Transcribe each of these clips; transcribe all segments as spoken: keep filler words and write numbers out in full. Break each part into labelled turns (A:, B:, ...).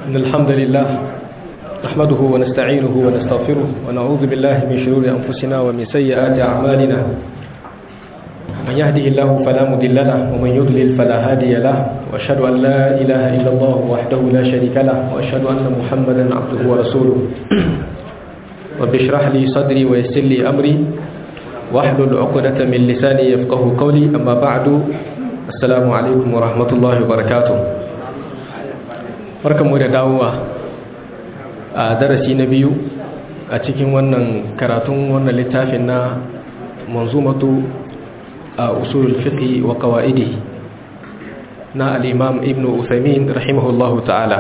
A: إن الحمد لله نحمده ونستعينه ونستغفره ونعوذ بالله من شرور أنفسنا ومن سيئات أعمالنا من يهده الله فلا مضل له ومن يضلل فلا هادي له وأشهد أن لا إله إلا الله وحده لا شريك له وأشهد أن محمدا عبده ورسوله رب اشرح لي صدري ويسر لي أمري واحلل عقدة من لساني يفقه قولي أما بعد السلام عليكم ورحمة الله وبركاته barkanmu da dawowa a darasi na biyu a cikin wannan karatun wannan littafin na manzumatu a usulul fiqh wa qawaidi na al-imam ibn Uthaymeen rahimahullahu ta'ala.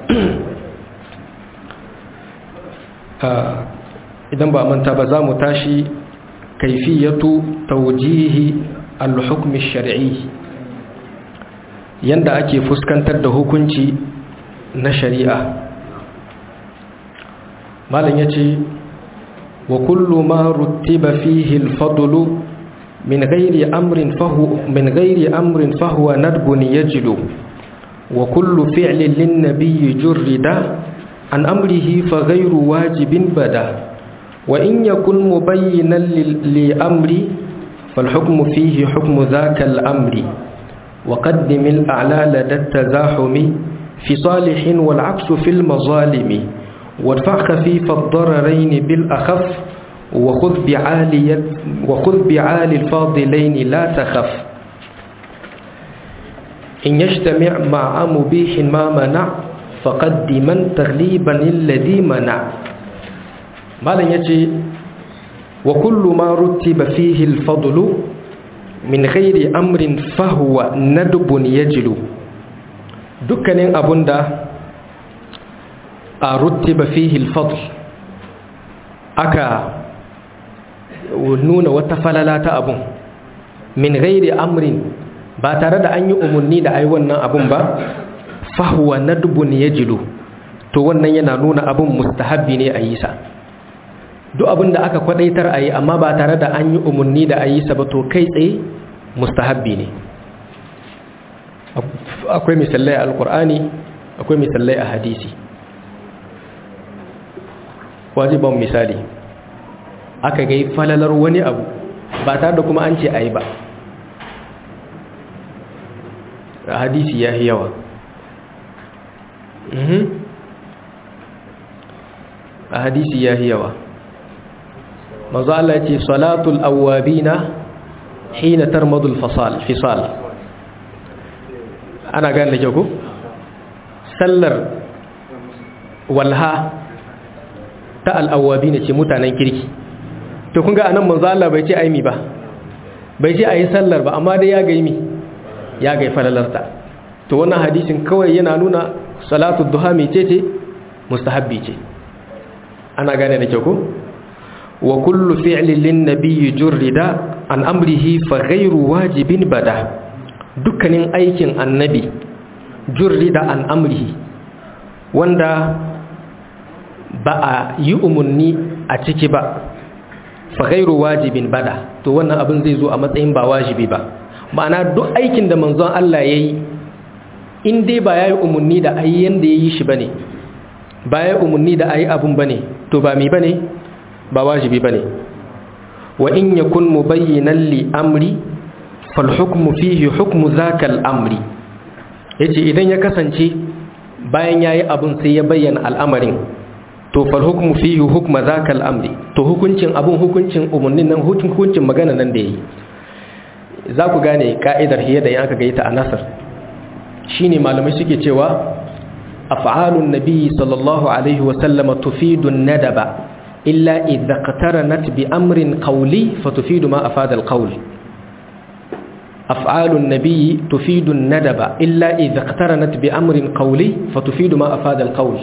A: Idan ba manta ba za mu tashi kaifiyatu tawjihi al-hukm ash-shar'i, yanda ake fuskantar da hukunci na shari'a. malam yace wa kullu ma rutiba fihi al-fadlu min ghairi amrin fahu min ghairi amrin fahuwa nadbun yajlu wa kullu fi'lin lin-nabiy jurrida an amrihi fa ghayru wajibin bada wa in yakun mubayyinan li amri fal hukmu fihi hukmu dhaka al-amri wa qaddim al-a'la lada at-tazahumi في صالح والعكس في المظالم وادفع خفيف الضررين بالأخف وخذ بعالي وخذ بعالي الفاضلين لا تخف إن يجتمع مع مبيح ما منع فقدما تغليبا الذي منع. ما لن يجي وكل ما رتب فيه الفضل من غير أمر فهو ندب يجلو. dukkanin abun da a rutiba fihi al-fadl aka nuna wata falala ta abun min ghairi amrin ba tare da an yi umarni da ai wannan abun ba fahuwa nadbun yajilu, to wannan yana nuna abun mustahabbi ne a yi sa. duk abun da aka kwadaitar a yi amma ba tare da an yi umarni da a yi sa ba to kai tsaye mustahabbi ne. akwai misalai a alkur'ani akwai misalai a hadisi. wajiban misali aka gai falalar wani abu ba tare da kuma an ce a yi ba, a hadisi ya yi yawa. a hadisi ya yi yawa manzo Allah ya ce salatul awwabina hina tarmadul fisal. ana gane da kyau ko sallar walha ta al'awabi ne ce mutanen kirki. to kun ga anan manzo Allah bai ce aimi ba, bai ce ayi sallar ba, amma dai ya ga mi ya ga falalarta. to wannan hadisin kawai yana nuna salatu duha mai ce ce mustahabbi ce. ana gane da kyau ko wa kullu fi'lin lin nabiyyi jurrida an amrihi fa ghayru wajibin bada. dukkanin aikin annabi jurri da an amrihi wanda ba a yi umarni a ciki ba fa ghairu wajibin bada, to wannan abin zai zo a matsayin ba wajibi ba. ma'ana duk aikin da manzon Allah yayi in dai ba yayi umarni da ayi yanda yayi shi bane, ba yayi umarni da ayi abun bane, to ba mi bane, ba wajibi bane. wa in yakun mubayyinan li amri falhukmu fihi hukmu zakal amri, yace idan ya kasance bayan yayi abun sai ya bayyana al'amarin, to falhukmu fihi hukma zakal amri, to hukuncin abun hukuncin umarnin nan hukuncin magana nan da yayi. za ku gane ka'idar hiya da yanka gaita a nasar shine malamai suke cewa af'alun nabiy sallallahu alaihi wa sallam tufidu nadaba illa idha qataranat bi amrin qawli fatufidu ma afada al-qawl. أفعال النبي تفيد الندب إلا إذا اقترنت بأمر قولي فتفيد ما أفاد القول.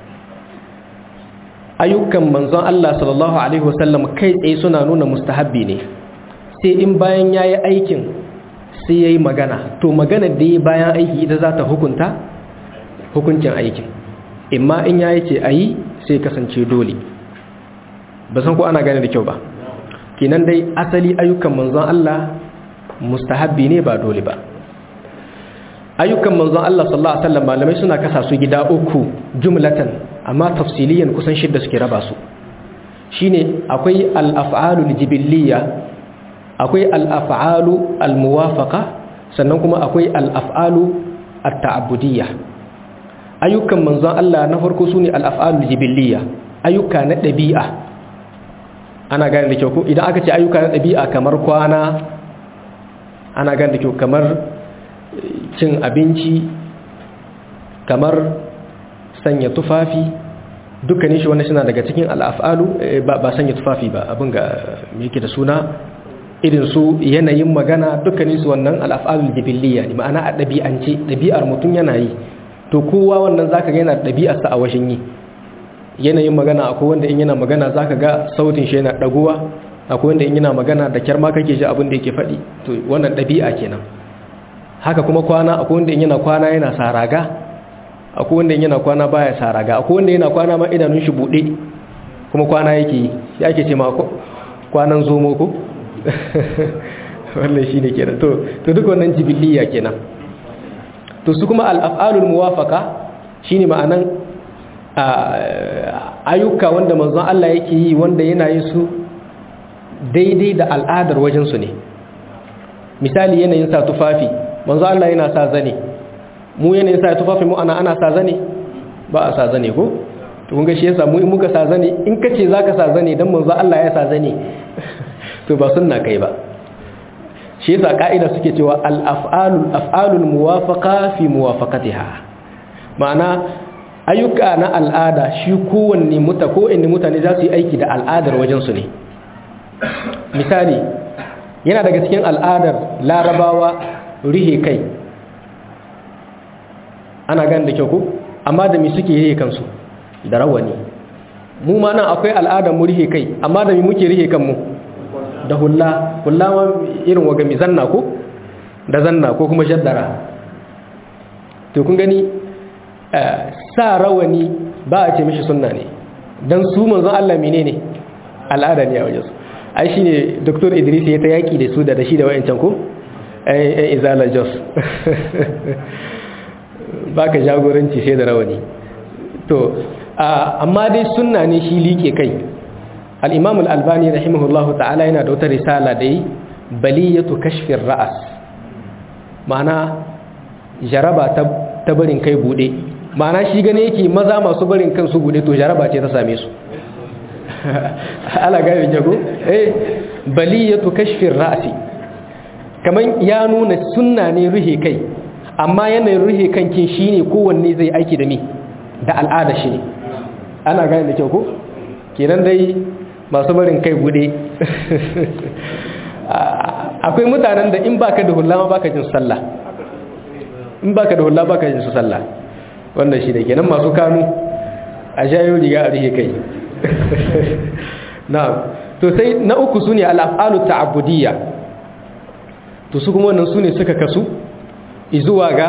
A: أيوكم منظر الله صلى الله عليه وسلم كيس أي سنة نون مستحبين سي إن باين ياي أيكين سي ياي مغانا تو مغانا دي باين أيكي إذا ذات حكمتا حكمتا أيكين إما إن ياي تي أي سي كسنشي دولي بسنكو أنا غانا دي كيوبا كينان دي أسلي أيوكم منظر الله mustahabbi ne ba dole ba. ayyukan manzon Allah sallallahu alaihi wasallam malamai suna kasa su gida uku jumlatan amma tafsiliyan kusan shidda suke raba su shine akwai al-af'alul jibilliya akwai al-af'alu al-muwafaqa sannan kuma akwai al-af'alu at-ta'abbudiyya ayyukan manzon Allah na farko sune al-af'alul jibilliya ayyuka na dabi'a ana gane da kyau ko idan aka ce ayyuka na dabi'a kamar kwana ana gane da kyau kamar cin abinci kamar sanya tufafi dukkanin shi wannan suna daga cikin al'afalu ba, ba sanya tufafi ba abin ga me yake da suna irin su yanayin magana dukkanin su wannan al'afalul jibilliya ne ma'ana a ɗabi'ance ɗabi'ar mutum yana yi to kowa wannan zaka ga yana ɗabi'arsa a washin yi yanayin magana akwai wanda in yana magana zaka ga sautin shi yana ɗaguwa akwai wanda in yana magana da kyar ma kake ji abin da yake faɗi to wannan ɗabi'a kenan haka kuma kwana akwai wanda in yana kwana yana saraga akwai wanda in yana kwana baya saraga akwai wanda yana kwana ma idanun shi bude kuma kwana yake yi ya ake ce ma kwanan zomo ko wannan shine kenan to to duk wannan jibiliya kenan to su kuma al-af'alul muwafaqa shine ma'anan ayyuka wanda manzon Allah yake yi wanda yana yin su daidai da al'adar wajen su ne misali yanayin sa tufafi manzo Allah yana sa zane mu yanayin sa tufafi mu ana ana sa zane ba a sa zane ko to kun ga shi yasa mu in muka sa zane in kace zaka sa zane dan manzo Allah ya sa zane to ba sunna kai ba shi yasa kaida suke cewa al af'alul af'alul muwafaqa fi muwafaqatiha ma'ana ayyuka na al'ada shi kowanne muta ko inda mutane za su yi aiki da al'adar wajen su ne misali yana daga cikin al'adar larabawa rihe kai ana gan da kyau ko amma da mi suke rihe kansu da rawani mu ma nan akwai al'adar mu rihe kai amma da mi muke rihe kanmu da hulla hulla ma irin waga mi zanna ko da zanna ko kuma shaddara to kun gani sa rawani ba a ce mishi sunna ne dan su manzon Allah menene al'ada ne a wajen su ai shine Dr. Idris ya ta yaki da su da shi da wayancan ko ai izala jos baka jagoranci sai da rawani to amma dai sunna ne shi like kai al-imam al-albani rahimahullahu ta'ala yana da wata risala dai baliyatu kashfir ra'as ma'ana jaraba ta ta barin kai bude ma'ana shi gane yake maza masu barin kansu bude to jaraba ce ta same su ala gane jago eh baliyatu kashfir ra'si kaman ya nuna sunna ne ruhe kai amma yanayin ruhe kankin shine kowanne zai aiki da mi da al'ada shi ne ana gane da kyau ko kenan dai masu barin kai bude akwai mutanen da in baka da hulla ma baka jin sallah in baka da hulla baka jin su sallah wannan shi da kenan masu kanu a jayo riga a ruhe kai na'am to sai na uku sune al-af'alu ta'abbudiyya to su kuma wannan sune suka kasu zuwa ga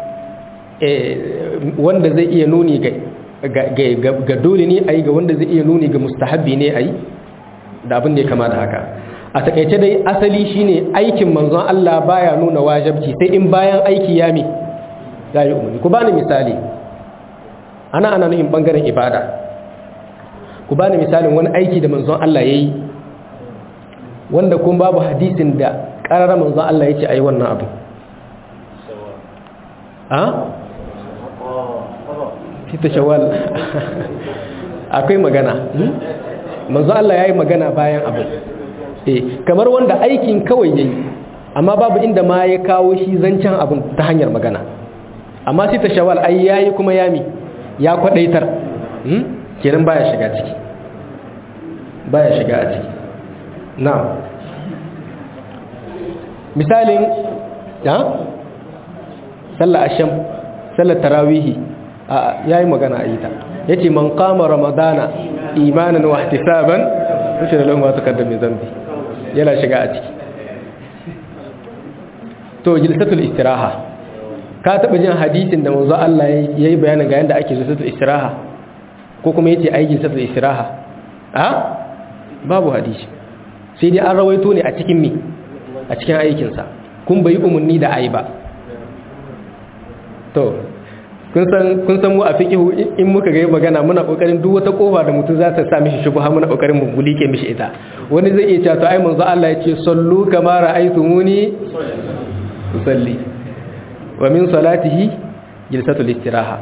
A: wanda zai iya nuni ga ga dole ne ayi ga wanda zai iya nuni ga mustahabbi ne ayi da abin da ya kama da haka a takeice dai asali shine aikin manzon Allah baya nuna wajibi sai in bayan aiki ya mi yayi umarni ku bani misali ana ana nufin bangaren ibada ku bani misalin wani aiki da manzon Allah yayi wanda kun babu hadisin da karara manzon Allah yace ayi wannan abu ha fita shawwal akwai magana manzon Allah yayi magana bayan abu eh kamar wanda aikin kawai yayi amma babu inda ma ya kawo shi zancen abun ta hanyar magana amma sai ta shawwal ai yayi kuma yami ya kwadaitar hmm? kenan baya shiga ciki baya shiga a ciki na'am misalin ya sallar asham sallar tarawihi yayi magana a ita yace man qama ramadana imanan wa ihtisaban kushe lahu ma taqaddama min zambi yana shiga a ciki to jilsatul istiraha ka taba jin hadisin da manzo Allah yayi bayanin ga yanda ake jilsatul istiraha ko kuma yace ai jilsatul istiraha a babu hadisi sai dai an rawaito ne a cikin mi a cikin aikin sa kun bai umunni da ai ba to kun san kun san mu a fiqhu in muka ga magana muna kokarin duk wata kofa da mutum za ta sa mishi shubha muna kokarin mu bulike mishi ita wani zai iya cewa to ai manzo Allah ya ce sallu kama ra'aytumuni usalli wa min salatihi jilsatul istiraha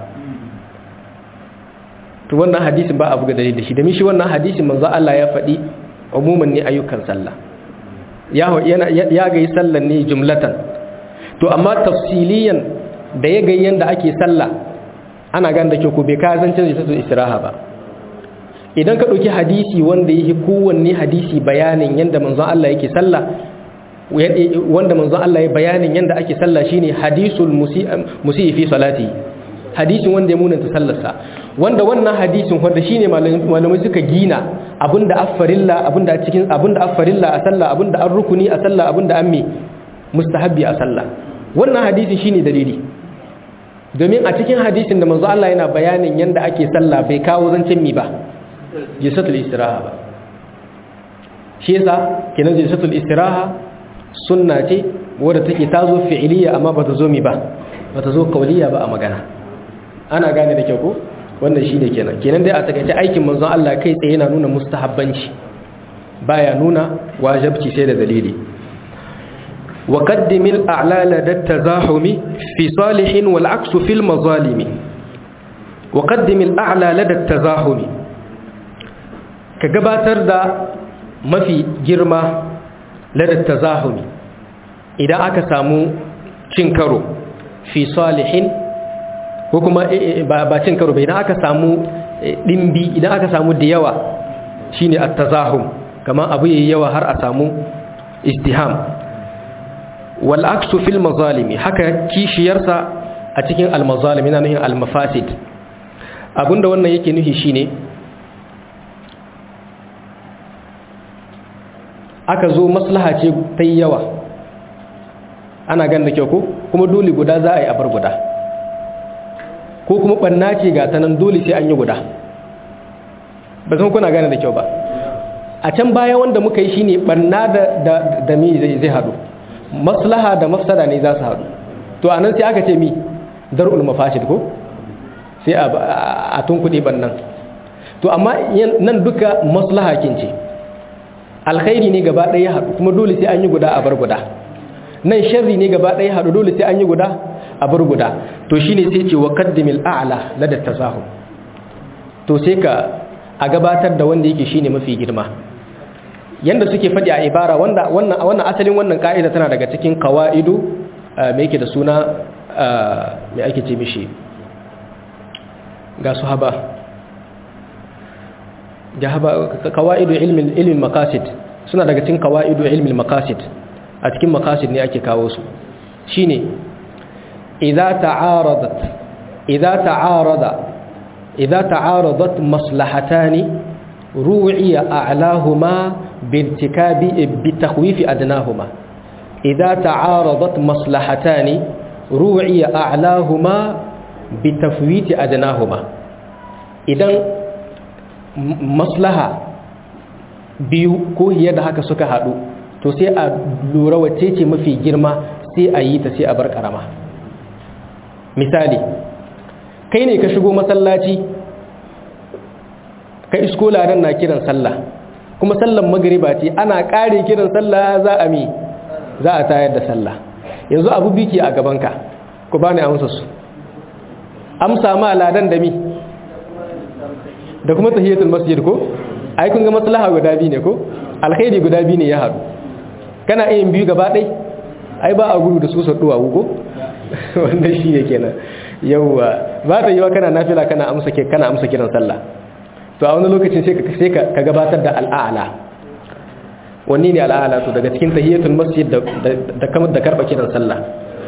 A: to wannan hadisin ba abu ga dalili shi da mishi wannan hadisin manzo Allah ya faɗi umuman ne ayyukan sallah ya ya ga yi sallan ne jumlatan to amma tafsiliyan da ya ga yanda ake sallah ana ganda ke ko bai ka zancen jilsatul istiraha ba idan ka dauki hadisi wanda yake kowanne hadisi bayanin yanda manzo Allah yake sallah wanda manzo Allah ya bayanin yanda ake sallah shine hadisul musii fi salati hadisin wanda ya munanta sallarsa wanda wannan hadisin wanda shine malamai suka gina abinda affarilla abinda a cikin abinda affarilla a sallah abinda an rukuni a sallah abinda an mi mustahabbi a sallah wannan hadisi shine dalili domin a cikin hadisin da manzo Allah yana bayanin yanda ake sallah bai kawo zancen mi ba jilsatul istiraha ba shi yasa kenan jilsatul istiraha sunna ce wadda take tazo fi'iliya amma bata zo mi ba bata zo kauliya ba a magana ana gane da kyau ko wannan shine kenan kenan dai a takaice aikin manzon Allah kai tsaye yana nuna mustahabbanci baya nuna wajibci sai da dalili wa qaddimil a'la lada tazahumi fi salihin wal aksu fil mazalimi wa qaddimil a'la lada tazahumi ka gabatar da mafi girma lada tazahumi idan aka samu cin karo fi salihin ko kuma ba cin karo ba idan aka samu dimbi idan aka samu da yawa shine at-tazahum kamar abu yayi yawa har a samu istiham wal aksu fil mazalimi haka kishiyarsa a cikin al mazalim yana nufin al mafasid abinda wannan yake nufi shine aka zo maslaha ce ta yawa ana ganin da kyau ko kuma dole guda za a yi a bar guda ko kuma ɓanna ce ga ta nan dole sai an yi guda ba san kuna gane da kyau ba a can baya wanda muka yi shine ɓanna da da da mi zai zai haɗu maslaha da mafsada ne za su haɗu to anan sai aka ce mi dar'ul mafasid ko sai a a tunkuɗe ɓannan to amma nan duka maslaha kin ce alkhairi ne gaba ɗaya ya haɗu kuma dole sai an yi guda a bar guda nan sharri ne gaba ɗaya haɗu dole sai an yi guda a bar guda to shine sai ce wa qaddimil a'la lada tasahum to sai ka a gabatar da wanda yake shine mafi girma yanda suke faɗi a ibara wanda wannan wannan asalin wannan ka'ida tana daga cikin qawaidu me yake da suna me ake ce mishi ga sahaba ga qawaidu ilmi ilmi maqasid suna daga cikin qawaidu ilmi maqasid a cikin maqasid ne ake kawo su shine idza ta'aradat idza ta'arada idza ta'aradat maslahatani ru'iya a'lahuma بارتكاب بتخويف أدناهما إذا تعارضت مصلحتان روعي أعلاهما بتفويت أدناهما إذن مصلحة biyu ko yadda haka suka haɗu to sai a lura wacce ce mafi girma sai a yi ta sai a bar ƙarama misali kai ne ka shigo masallaci ka isko ladan na kiran sallah kuma sallan magriba ce ana kare kiran sallah za a mi za a tayar da sallah yanzu abu biki a gabanka ku bani amsa su amsa ma ladan da mi da kuma tahiyatul masjid ko ai kun ga maslaha guda biyu ne ko alkhairi guda biyu ne ya haɗu kana yin biyu gaba ɗai ai ba a gudu da su saduwa ko wanda shi ne kenan yawa ba ta yiwa kana nafila kana amsa ke kana amsa kiran sallah to a wani lokacin sai ka sai ka gabatar da al'ala wani ne al'ala to daga cikin tahiyatul masjid da da kamar da karba kiran sallah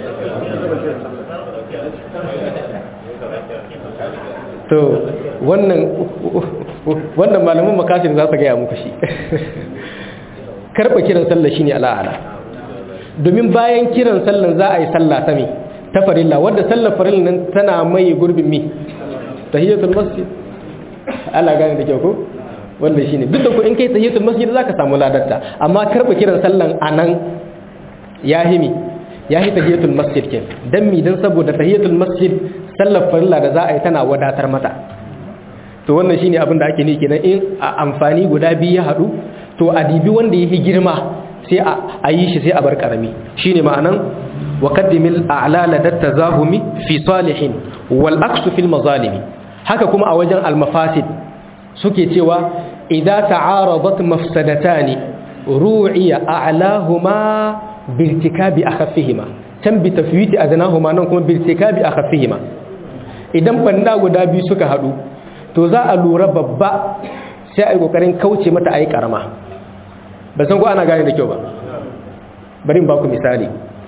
A: to wannan wannan malamin makasir za su ga ya muku shi karba kiran sallah shine al'ala domin bayan kiran sallan za a yi sallah ta me ta farilla wanda sallar farilla nan tana mai gurbin mi tahiyatul masjid Allah gane da kyau ko wannan shine duk da ko in kai tahiyatul masjid zaka samu ladarta amma karba kiran sallan anan ya himi ya yi tahiyatul masjid ke dan mi dan saboda tahiyatul masjid sallar farilla da za a yi tana wadatar mata to wannan shine abin da ake nufi kenan in amfani guda biyu ya hadu to a dibi wanda yake girma sai a yi shi sai a bar karami shine ma'anan wa qaddimil a'lala dat tazahumi fi salihin wal aksu fil mazalimi haka kuma a wajen al mafasid suke cewa idza ta'aradat mafsadatani ru'iya a'lahuma birtikabi akhaffihima can bi tafwiti adnahuma nan kuma birtikabi akhaffihima idan banda guda biyu suka hadu to za a lura babba sai ai kokarin kauce mata ai karama ba san ko ana gane da kyau ba bari in ba ku misali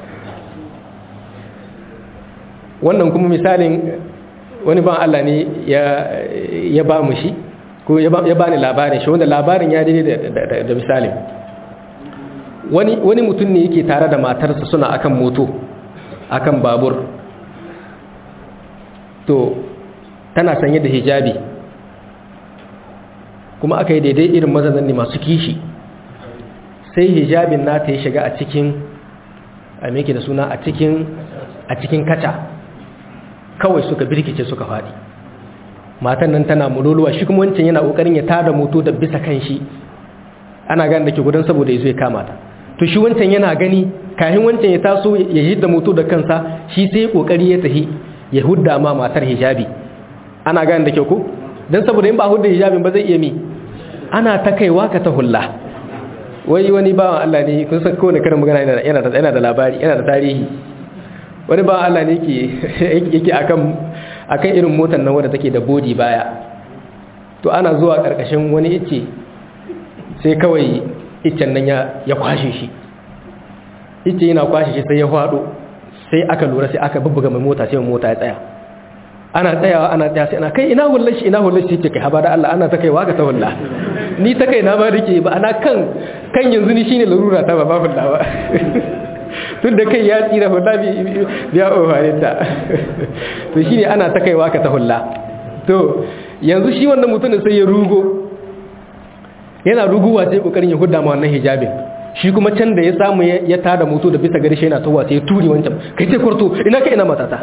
A: wannan kuma misalin wani ban Allah ne ya ya ba mu shi ko ya ba ni labarin shi wanda labarin ya daidai da da misalin wani wani mutum ne yake tare da matarsa suna akan moto akan babur to tana sanye da hijabi kuma aka yi daidai irin mazan ne masu kishi sai hijabin nata ya shiga a cikin a meke da suna a cikin a cikin kaca kawai suka birkice suka faɗi matan nan tana mululuwa shi kuma wancan yana kokarin ya tada moto da bisa kan shi ana gane da ke gudan saboda yazo ya kama ta to shi wancan yana gani kafin wancan ya taso ya hidda moto da kansa shi sai kokari ya tahi ya hudda ma matar hijabi ana gane da ke ko dan saboda in ba hudda hijabin ba zai iya mi ana ta kaiwa ka ta hulla wai wani bawan Allah ne kun san kowane karin magana yana yana da yana da labari yana da tarihi wani bawan Allah ne yake yake akan akan irin motar nan wadda take da body baya to ana zuwa karkashin wani ice sai kawai icen nan ya ya kwashe shi ice yana kwashe shi sai ya fado sai aka lura sai aka bubbuga mai mota sai mota ya tsaya ana tsayawa ana tsaya sai ana kai ina hullar shi ina hullar shi kai haba da Allah ana ta kaiwa ga ta hulla ni ta kai na ba rike ba ana kan kan yanzu ni shine larura ta ba ba hulla ba tun da kai ya tsira hulla biya ofarinta to shi ne ana ta kaiwa ka ta hulla to yanzu shi wannan mutumin sai ya rugo yana ruguwa sai kokarin ya hudda ma wannan hijabin shi kuma can da ya samu ya tada moto da bisa gari shi yana towa sai ya turi wancan kai sai kwarto ina kai ina matata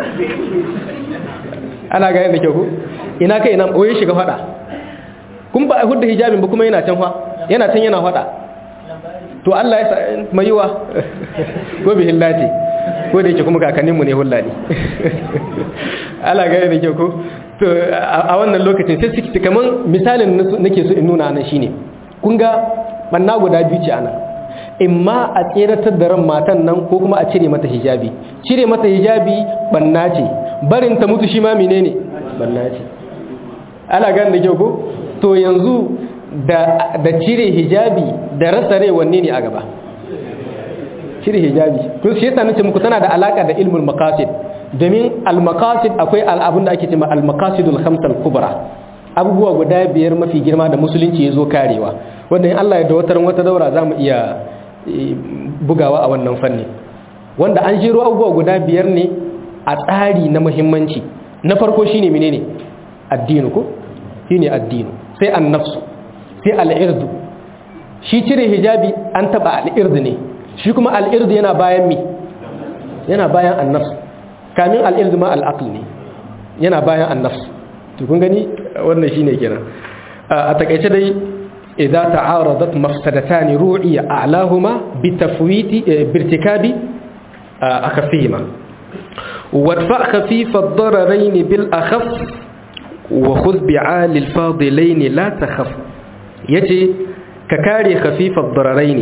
A: ana ga yadda kyau ko ina kai ina oye shiga fada kun ba a hudda hijabin ba kuma yana can fa yana can yana fada to Allah ya sa maiwa ko bi hillati ko da yake kuma kakanninmu ne hullani Allah ga da yake ko to a wannan lokacin sai suke kaman misalin nake so in nuna nan shine kun ga banna guda biyu ce anan imma a tseratar da ran matan nan ko kuma a cire mata hijabi cire mata hijabi banna ce barin ta mutu shi ma menene banna ce Allah ga da yake ko to yanzu da da cire hijabi da rasa rai wanne ne a gaba cire hijabi to shi yasa nace muku tana da alaka da ilmul maqasid domin al maqasid akwai abun da ake cewa al maqasidul khams al kubra abubuwa guda biyar mafi girma da musulunci yazo karewa wanda in Allah ya da wataran wata daura zamu iya bugawa a wannan fanni wanda an jiro abubuwa guda biyar ne a tsari na muhimmanci na farko shine menene addini ko shine addini sai an-nafsu sai al-irdu shi cire hijabi an taba al-irdu ne shi kuma al-irdu yana bayan mi yana bayan an-nafs kamin al-irdu ma al-aql ne yana bayan an-nafs to kun gani wannan shine kenan a takeice dai idza ta'aradat mafsadatan ru'iya a'lahuma bitafwiti birtikabi akhafihima wadfa khafif ad-dararain bil akhaf wa khudh bi'al al-fadilain la takhaf yace ka kare khafifad dararaini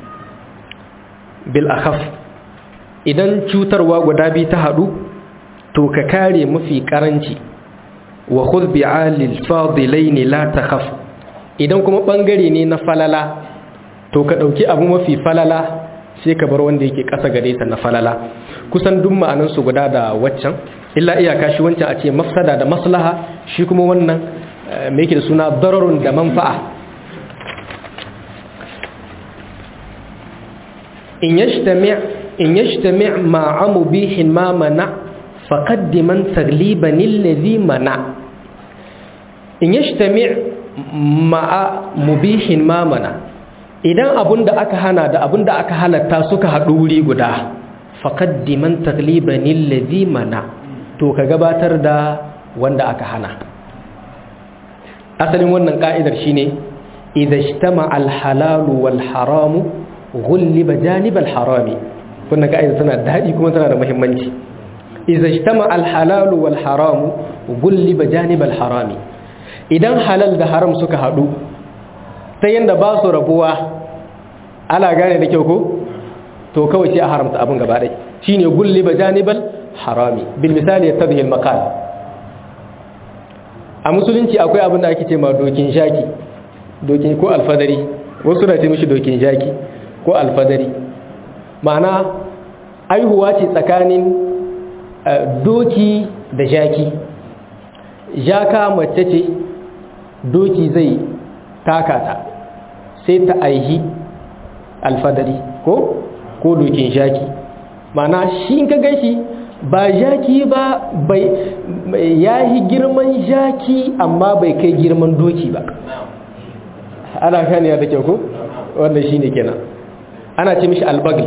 A: bil akhaf idan cutarwa guda bi ta hadu to ka kare mafi karanci wa khudh bi'alil fadilaini la takhaf idan kuma bangare ne na falala to ka dauki abu mafi falala sai ka bar wanda yake kasa gare ta na falala kusan duk ma'anan su guda da waccan illa iyaka shi wancan a ce mafsada da maslaha shi kuma wannan me yake da suna dararun da manfa'a in yajtami' in yajtami' ma'a mubihin ma mana faqaddiman tagliban alladhi mana in yajtami' ma'a mubihin ma mana idan abunda aka hana da abunda aka halatta suka haɗu wuri guda faqaddiman tagliban alladhi mana to ka gabatar da wanda aka hana. Asalin wannan ka'idar shine idza ijtama al-halal wal haram ghulliba janib al-harami. Wannan ka'ida tana da daɗi kuma tana da muhimmanci. idza ijtama al-halal wal haram ghulliba janib al-harami. Idan halal da haram suka hadu ta yanda ba su rabuwa ana gane da kyau ko to kawai sai a haramta abin gaba ɗaya shine ghulliba janib al-harami. bil misali yattadhi al-maqal. A musulunci akwai abin da ake ce ma dokin shaki dokin ko alfadari, wasu na ce mishi dokin shaki ko alfadari, ma'ana aihuwa ce tsakanin doki da shaki. Jaka mace ce doki zai taka ta sai ta aihi alfadari ko ko dokin shaki, ma'ana shi in ka gashi ba jaki ba bai yahi girman jaki amma bai kai girman doki ba. Ana gane ya da kyau ko wannan shine kenan ana ce mishi albagli.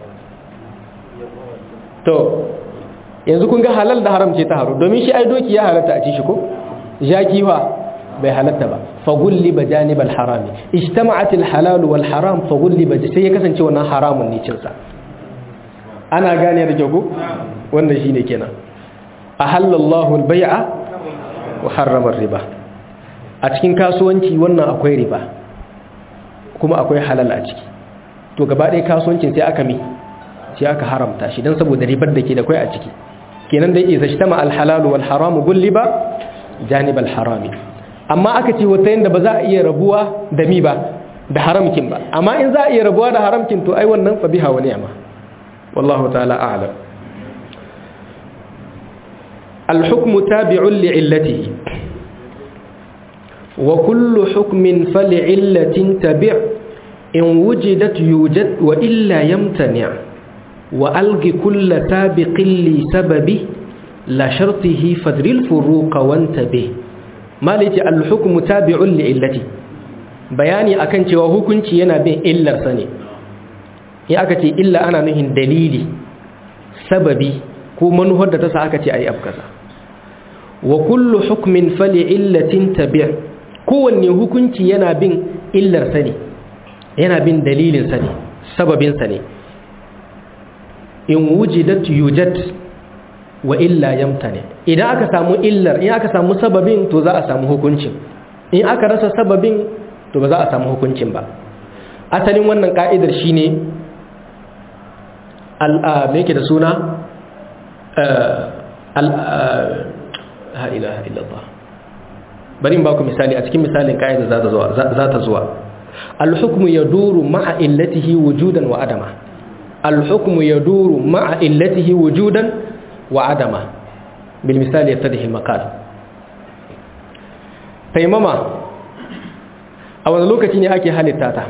A: To yanzu kun ga halal da haram ce ta haru domin shi ai doki ya halatta a ci shi ko jaki fa bai halatta ba. fagulliba janibal harami ijtama'at al halal wal haram fagulliba sai ya kasance wannan haramun ne cin sa. Ana gane da kyau ko wannan shine kenan ahallallahu al-bai'a wa harrama riba. A cikin kasuwanci wannan akwai riba kuma akwai halal a ciki, to gaba ɗaya kasuwancin sai aka mi sai aka haramta shi dan saboda ribar da ke da kai a ciki. Kenan dai idza ijtama al-halal wal haram gulliba janib al-harami. Amma aka ce wata yanda ba za a iya rabuwa da mi ba da haramkin ba, amma in za a iya rabuwa da haramkin to ai wannan fa biha wa ni'ma. والله تعالى أعلم. الحكم تابع لعلته وكل حكم فلعلة تبع إن وجدت يوجد وإلا يمتنع وألغ كل سابق لسببه لا شرطه فدر الفروق وانتبه. ما ليت الحكم تابع لعلته بياني أكنت وهو كنت ينبه إلا سني ya aka ce illa ana nuhin dalili sababi ko manuhar da ta sa aka ce ayi abu kaza. wa kullu hukmin fali illatin tabi' kowanne hukunci yana bin illar sa ne yana bin dalilin sa ne sababin sa ne. in wujidat yujad wa illa yamtani. idan aka samu illar in aka samu sababin to za a samu hukuncin, in aka rasa sababin to ba za a samu hukuncin ba. Asalin wannan ka'idar shine al'a me yake da suna la ilaha illallah. Bari in ba ku misali a cikin misalin ka'ida za ta zuwa za ta zuwa al-hukmu yaduru ma'a illatihi wujudan wa adama. al-hukmu yaduru ma'a illatihi wujudan wa adama. bil misali yattadhi al-maqal. taimama a wani lokaci ne ake halitta ta?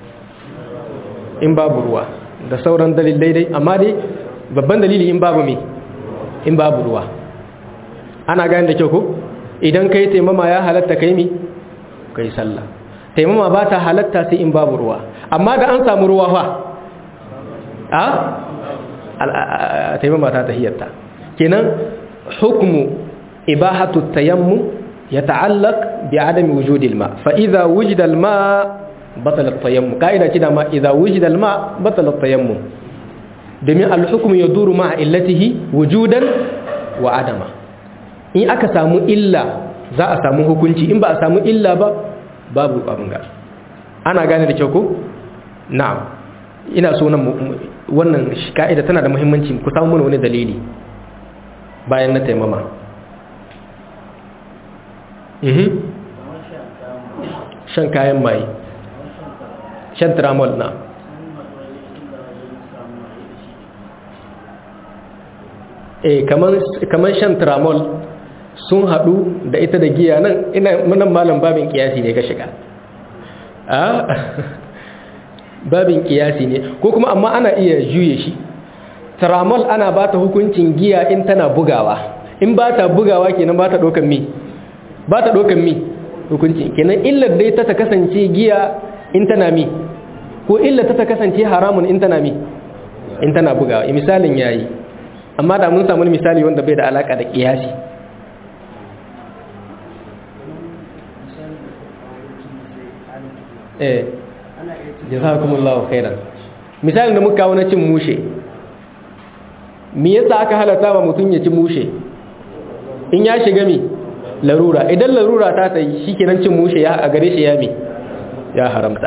A: In babu ruwa da sauran dalilai dai, amma dai babban dalili in babu me in babu ruwa. Ana gane da kyau ko idan kai taimama ya halatta kai mi kai sallah. Taimama ba ta halatta sai in babu ruwa, amma da an samu ruwa fa a taimama ta tahiyyata. Kenan hukmu ibahatu tayammum yata'allaq bi adami wujudil ma, fa idha wujida al ma batal at-tayammum. Kaida ce da ma idza wujida al-ma batal at-tayammum, domin al-hukmu yaduru ma'a illatihi wujudan wa adama. In aka samu illa za a samu hukunci, in ba a samu illa ba babu abin ga. Ana gane da kyau ko? Na'am. Ina so nan wannan kaida tana da muhimmanci, ku samu mana wani dalili bayan na taimama. Mhm. Shan kayan mai, shan tramol na eh kaman shan tramol sun hadu da ita da giya nan ina nan malam babin kiyasi ne ka shiga a babin kiyasi ne ko kuma amma ana iya juye shi. Tramol ana ba ta hukuncin giya in tana bugawa, in ba ta bugawa kenan ba ta dokan mi ba ta dokan mi hukunci kenan. Illar dai ta ta kasance giya in tana mi, ko illa ta ta kasance haramun in tana mi in tana bugawa misalin yayi amma da mun samu misali wanda bai da alaka da kiyasi eh jazakumullahu khairan misalin da muka kawo na cin mushe me yasa aka halatta wa mutun ya ci mushe in ya shiga mi larura idan larura ta tayi shikenan cin mushe ya a gare shi ya mi ya haramta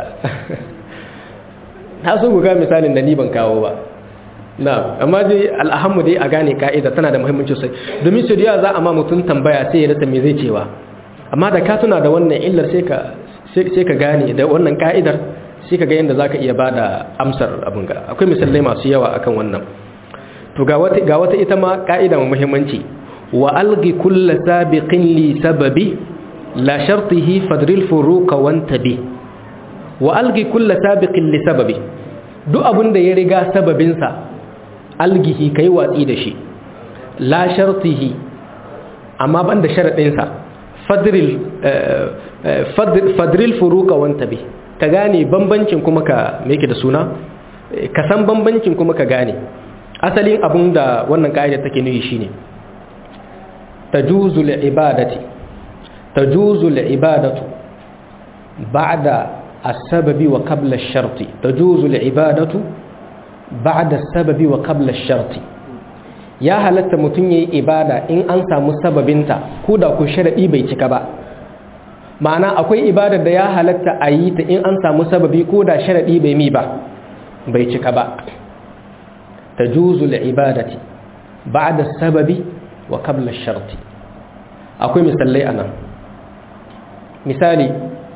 A: ta so ga misalin da ni ban kawo ba na amma dai al'ahammu dai a gane ka'ida tana da muhimmanci sosai domin su da za a ma mutum tambaya sai ya rasa me zai cewa amma da ka tuna da wannan illar sai ka sai ka gane da wannan ka'idar sai ka ga yanda zaka iya bada amsar abun ga akwai misalai masu yawa akan wannan to ga wata ga wata ita ma ka'ida mai muhimmanci wa alghi kull sabiqin li sababi la shartihi fadril furuq wa antabi wa alghi kull sabiqin li sababi duk abun da ya riga sababin sa algihi kai watsi da shi la shartihi amma banda sharadin sa fadril fadril furuqa wantabi ka gane bambancin kuma ka me yake da suna ka san bambancin kuma ka gane asalin abun da wannan kaida take nuyi shine tajuzu li'ibadati tajuzu li'ibadatu ba'da as-sababi wa qabla ash-sharti tajuzu li'ibadatu ba'da as-sababi wa qabla ash-sharti ya halatta mutun yayi ibada in an samu sababinta ko da ko sharadi bai cika ba ma'ana akwai ibadar da ya halatta a yi ta in an samu sababi ko da sharadi bai mi ba bai cika ba tajuzu li'ibadati ba'da as-sababi wa qabla ash-sharti akwai misalai anan misali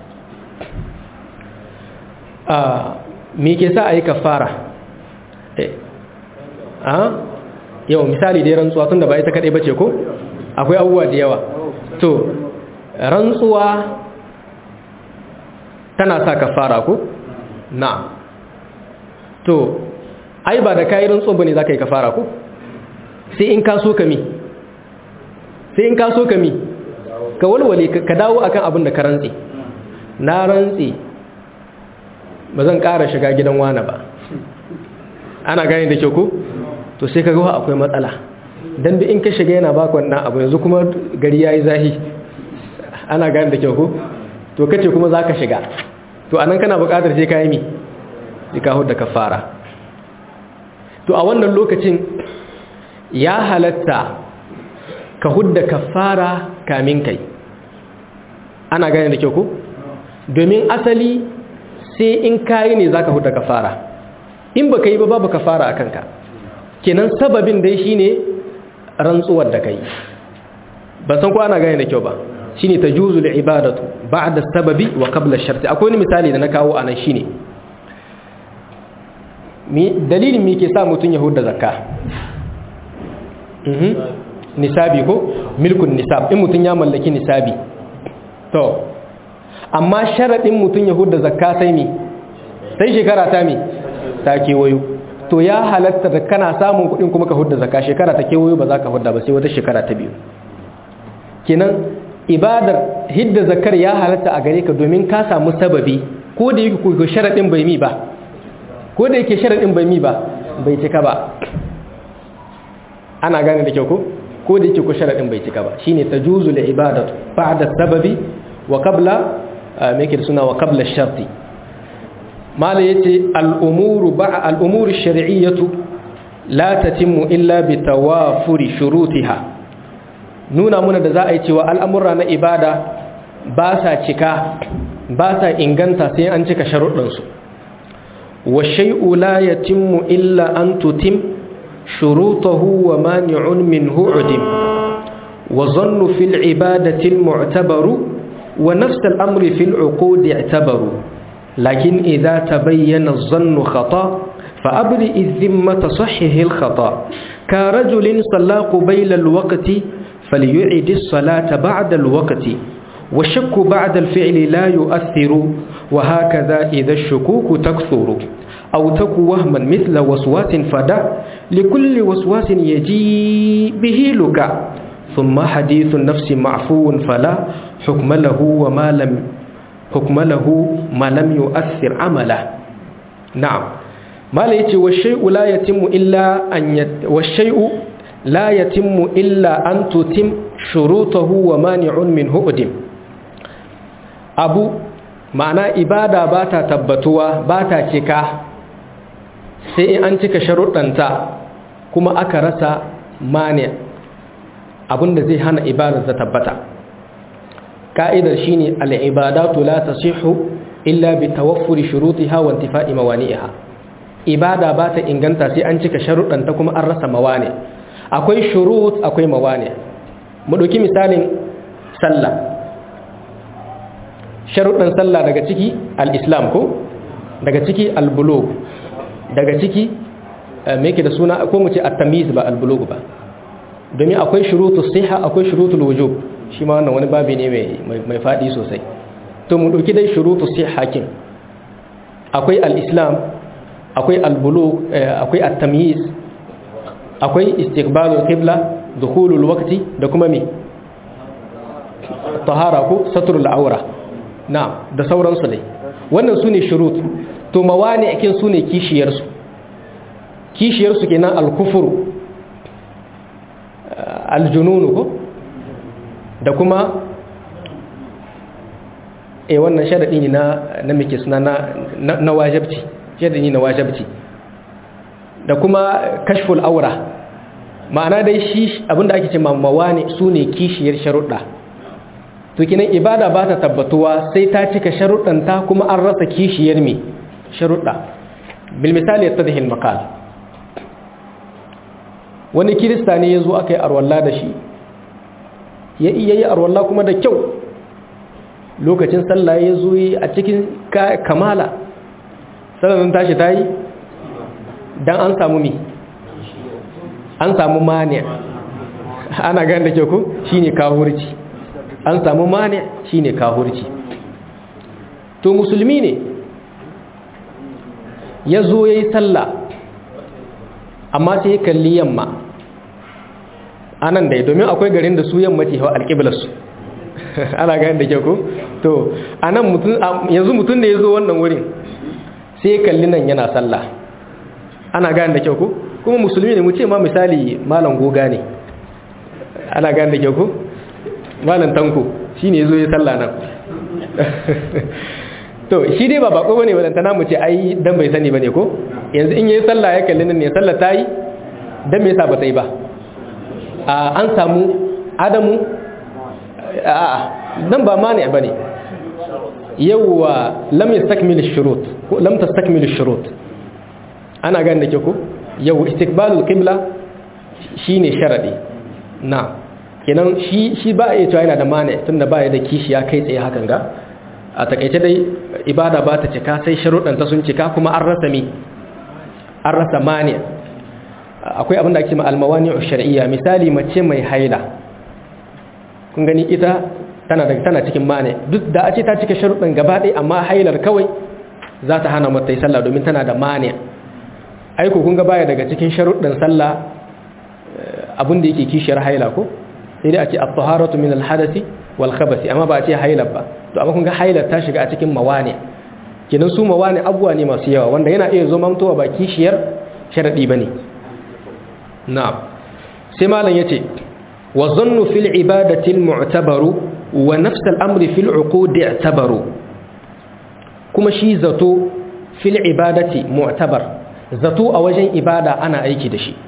A: a me ke sa ayi kafara a yau misali dai rantsuwa tunda ba ita kadai bace ko akwai abubuwa da yawa to rantsuwa tana sa kafara ko na to ai ba da kai rantsuwa bane zaka yi kafara ko sai in ka so ka mi sai in ka so ka mi ka walwale ka dawo akan abin da ka rantsi na rantsi ba zan ƙara shiga gidan wani ba ana gane da kyau ko to sai ka ga akwai matsala dan bi in ka shiga yana baka wannan abu yanzu kuma gari yayi zahi ana gane da kyau ko to kace kuma zaka shiga to anan kana buƙatar sai ka yi mi sai ka hudda kafara to a wannan lokacin ya halatta ka hudda kafara kamin kai ana gane da kyau ko domin asali sai in kayi ne zaka hudda kafara in baka yi ba babu kafara akan ka kenan sababin dai shine rantsuwar da kai ba san ko ana gane da kyau ba shine tajuzu li'ibadatu ba'da sababi wa qabla ash-shart akwai wani misali da na kawo anan shine mi dalilin me ke sa mutun ya hudda zakka mhm nisabi ko milkun nisab in mutun ya mallaki nisabi to amma sharadin mutun ya hudda zakka sai mi sai shekara ta mi ta kewayo to ya halatta da kana samun kudin kuma ka hudda zakka shekara ta kewayo ba za ka hudda ba sai wata shekara ta biyu kenan ibadar hidda zakar ya halatta a gare ka domin ka samu sababi ko da yake ko sharadin bai mi ba ko da yake sharadin bai mi ba bai cika ba ana gane da kyau ko ko da yake ko sharadin bai cika ba shine tajuzu li ibadatu ba'da sababi wa qabla me yake suna wa qabla ash-sharti mala yace al-umuru ba'a al-umuru ash-shar'iyyatu la tatimmu illa bi tawafuri shurutiha nuna muna da za a yi cewa al'amura na ibada ba sa cika ba sa inganta sai an cika sharuɗinsu wa shay'u la yatimmu illa an tutim shurutahu wa mani'un minhu udim wa zannu fil ibadati al-mu'tabaru wa nafs al-amri fil 'uqud i'tabaru lakin idha tabayyana adh-dhannu khata fa abri adh-dhimmata sahih al-khata ka rajulin salla qabla al-waqti فليعيد الصلاة بعد الوقت والشك بعد الفعل لا يؤثر وهكذا إذا الشكوك تكثر أو تكو وهما مثل وسواس فدع لكل وسواس يجي به لك ثم حديث النفس معفو فلا حكم له وما لم حكم له ما لم يؤثر عمله نعم mala yace wa shay'u la yatimmu illa an wa shay'u la yatimmu illa an tutim shurutahu wa mani'un minhu udim. Abu ma'ana ibada ba ta tabbatuwa ba ta cika sai in an cika sharuɗanta kuma aka rasa mani abinda zai hana ibadar ta tabbata. ka'idar shine al-ibadatu la tasihhu illa bi tawaffuri shurutiha wa intifa'i mawani'iha. Ibada ba ta inganta sai an cika sharuɗanta kuma an rasa mawani. Akwai shurut akwai mawani. Mu dauki misalin sallah. Sharuɗan sallah daga ciki al-islam ko daga ciki al-bulugh daga ciki me yake da suna ko mu ce at-tamyiz ba al-bulugh ba. Domin akwai shurutus sihha akwai shurutul wujub. Shi ma wannan wani babi ne mai mai fadi sosai. To mu dauki dai shurutus sihha kin. Akwai al-islam, akwai al-bulugh, akwai at-tamyiz, akwai istiqbalul qibla, dukhulul waqti da kuma me tahara ko satrul awra. Na'am, da sauransu dai. Wannan sune shurut. To mawani akin sune kishiyar su. Kishiyar su kenan al-kufr, al-junun ko da kuma eh wannan sharadi ne na na muke suna na na wajibci, sharadi ne na wajibci. Da kuma kashful awra. Ma'ana dai shi abinda ake cewa mawani sune kishiyar sharuɗa. To kinan ibada ba ta tabbatuwa sai ta cika sharuɗanta kuma an rasa kishiyar me sharuɗa. Bil misali yattadhi al maqal. Wani kirista ne yazo akai arwalla da shi. Ya iya yi arwalla kuma da kyau. Lokacin sallah yazo yi a cikin kamala. Sallan tashi tayi dan an samu mi an samu mani. Ana ganin da ke ku shine kahurci. An samu mani shine kahurci. To musulmi ne yazo yayi sallah amma sai kalli yamma anan dai domin akwai garin da su yamma ce hawa alqiblar su. Ana ganin da ke ku to anan mutun yanzu mutun da yazo wannan wurin sai kalli nan yana sallah. Ana ganin da ke ku kuma musulmi ne mu ce ma misali malam goga ne. Ana ganin da ke ku malam tanko shine yazo ya sallah nan. To shi dai ba bako bane wadanta namu ce ai dan bai sani bane ko yanzu in yayi sallah ya kalli nan ne sallah tayi dan me yasa ba sai ba a an samu adamu a dan ba mani bane yawa lam yastakmil ash-shurut ko lam tastakmil ash-shurut. Ana ganin da ke ko yau istiqbalul qibla shine sharadi na kenan shi shi ba ya cewa yana da mani tunda ba ya da kishiya kai tsaye hakan ga a takeice dai ibada ba ta cika sai sharuɗan ta sun cika kuma an rasa mi an rasa mani. Akwai abin da ake cewa al-mawani'u shar'iyya. Misali mace mai haila kun gani ita tana da tana cikin mani duk da a ce ta cika sharuɗan gaba ɗaya amma hailar kawai za ta hana mata yi sallah domin tana da mani. Aiko kun ga baya daga cikin sharuɗan sallah abin da yake kishiyar haila ko sai dai a ce at-taharatu min al-hadathi wal khabathi amma ba a ce haila ba. To amma kun ga haila ta shiga a cikin mawani. Kenan su mawani abuwa ne masu yawa wanda yana iya zo mantowa ba kishiyar sharadi bane. Na'am. Sai malam yace wa zannu fil ibadati al-mu'tabaru wa nafs al-amri fil 'uqud i'tabaru. Kuma shi zato fil ibadati mu'tabar. Zato a wajen ibada ana aiki da shi.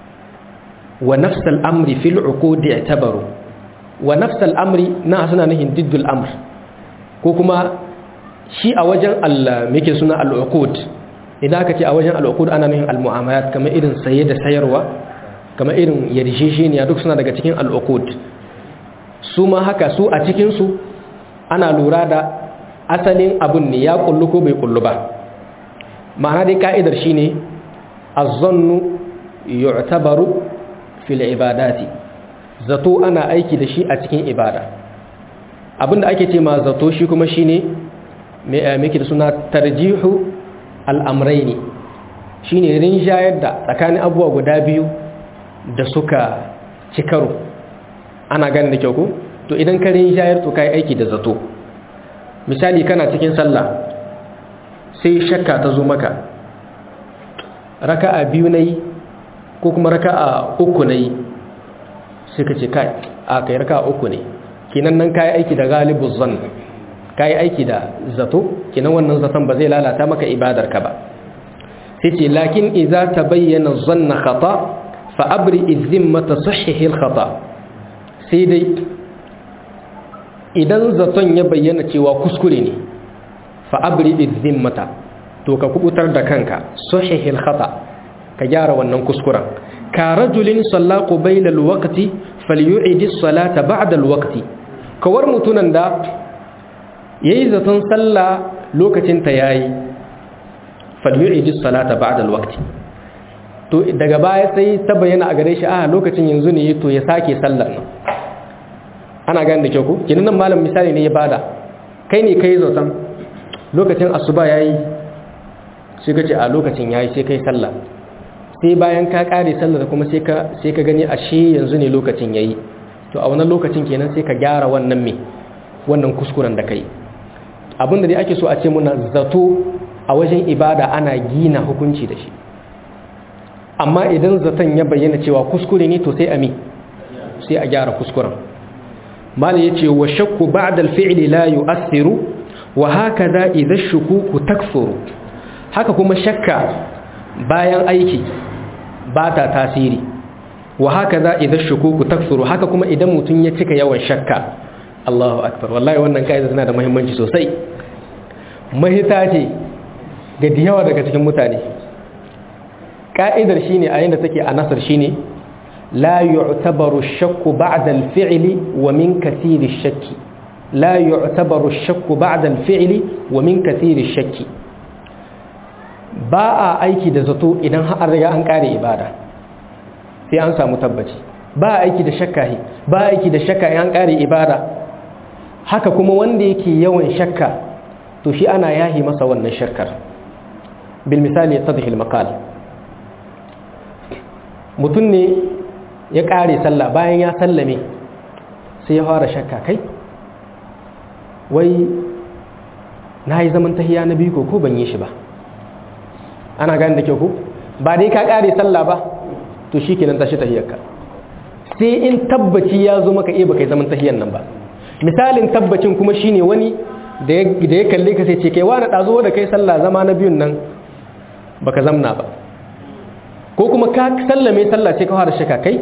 A: Wa nafs al-amri fil 'uqud i'tabaru. Wa nafs al-amri na suna nahin diddul amr. Ko kuma shi a wajen Allah muke suna al-uqud. Idan aka ce a wajen al-uqud ana nufin al-mu'amalat kamar irin saye da sayarwa, kamar irin yarjejeniya duk suna daga cikin al-uqud. Su ma haka su a cikin su ana lura da asalin abun ne ya kullu ko bai kullu ba. Ma'ana dai ka'idar shine az-zannu yu'tabaru fil ibadati. Zato ana aiki da shi a cikin ibada. Abinda ake ce ma zato shi kuma shine me yake da suna tarjihu al-amrayni. Shine rinjayar da tsakanin abubuwa guda biyu da suka ci karo. Ana ganin da kyau ko to idan ka rinjayar to kai aiki da zato. Misali kana cikin sallah sai shakka ta zo maka raka'a biyu nayi ko kuma raka'a uku nayi sai ka ce kai a kai raka'a uku ne kinan nan kai aiki da galibu zann kai aiki da zato kinan wannan zaton ba zai lalata maka ibadar ka ba sai ce lakin idza tabayyana zanna khata fa abri az-zimmata sahih al-khata sai dai idan zaton ya bayyana cewa kuskure ne fa abri az-zimmata to ka kubutar da kanka sahih al-khata ka gyara wannan kuskuren ka rajulin salla qabila al-waqti falyu'id as-salata ba'da al-waqti kawar mutunan da yayi zaton sallah lokacin ta yayi falyu'id as-salata ba'da al-waqti to daga baya sai ta bayyana a gare shi a lokacin yanzu ne to ya sake sallar nan ana gane da kyau ko kinan nan malam misali ne ya bada kai ne kai zaton lokacin asuba yayi sai ka ce a lokacin yayi sai kai sallah sai bayan ka kare sallar kuma sai ka sai ka gani ashe yanzu ne lokacin yayi to a wannan lokacin kenan sai ka gyara wannan me wannan kuskuren da kai abinda dai ake so a ce muna zato a wajen ibada ana gina hukunci da shi amma idan zaton ya bayyana cewa kuskure ne to sai ami sai a gyara kuskuren mali yace wa shakku ba'da al-fi'li la yu'athiru wa hakaza idha ash-shukuku takfuru haka kuma shakka bayan aiki ba ta tasiri wa hakaza idha ash-shukuku takfuru haka kuma idan mutun ya cika yawan shakka Allahu akbar wallahi wannan kaida tana da muhimmanci sosai mahita ce ga diyawa daga cikin mutane ka'idar shine a yanda take a nasar shine la yu'tabaru ash-shakku ba'da al-fi'li wa min kathiri ash-shakki la yu'tabaru ash-shakku ba'da al-fi'li wa min kathiri ash-shakki ba a aiki da zato idan har riga an kare ibada sai an samu tabbaci ba a aiki da shakka ba a aiki da shakka in an kare ibada haka kuma wanda yake yawan shakka to shi ana yahi masa wannan shakkar bil misali yatadhi al-maqal mutun ne ya kare sallah bayan ya sallame sai ya fara shakka kai wai nayi zaman tahiyya na biyu ko ko ban yi shi ba ana gane da kyau ko ba dai ka kare sallah ba to shikenan tashi tahiyyarka sai in tabbaci ya zo maka eh baka yi zaman tahiyyan nan ba misalin tabbacin kuma shine wani da ya kalle ka sai ce kai wani dazo da kai sallah zama na biyun nan baka zamna ba ko kuma ka sallame sallah ce ka fara shaka kai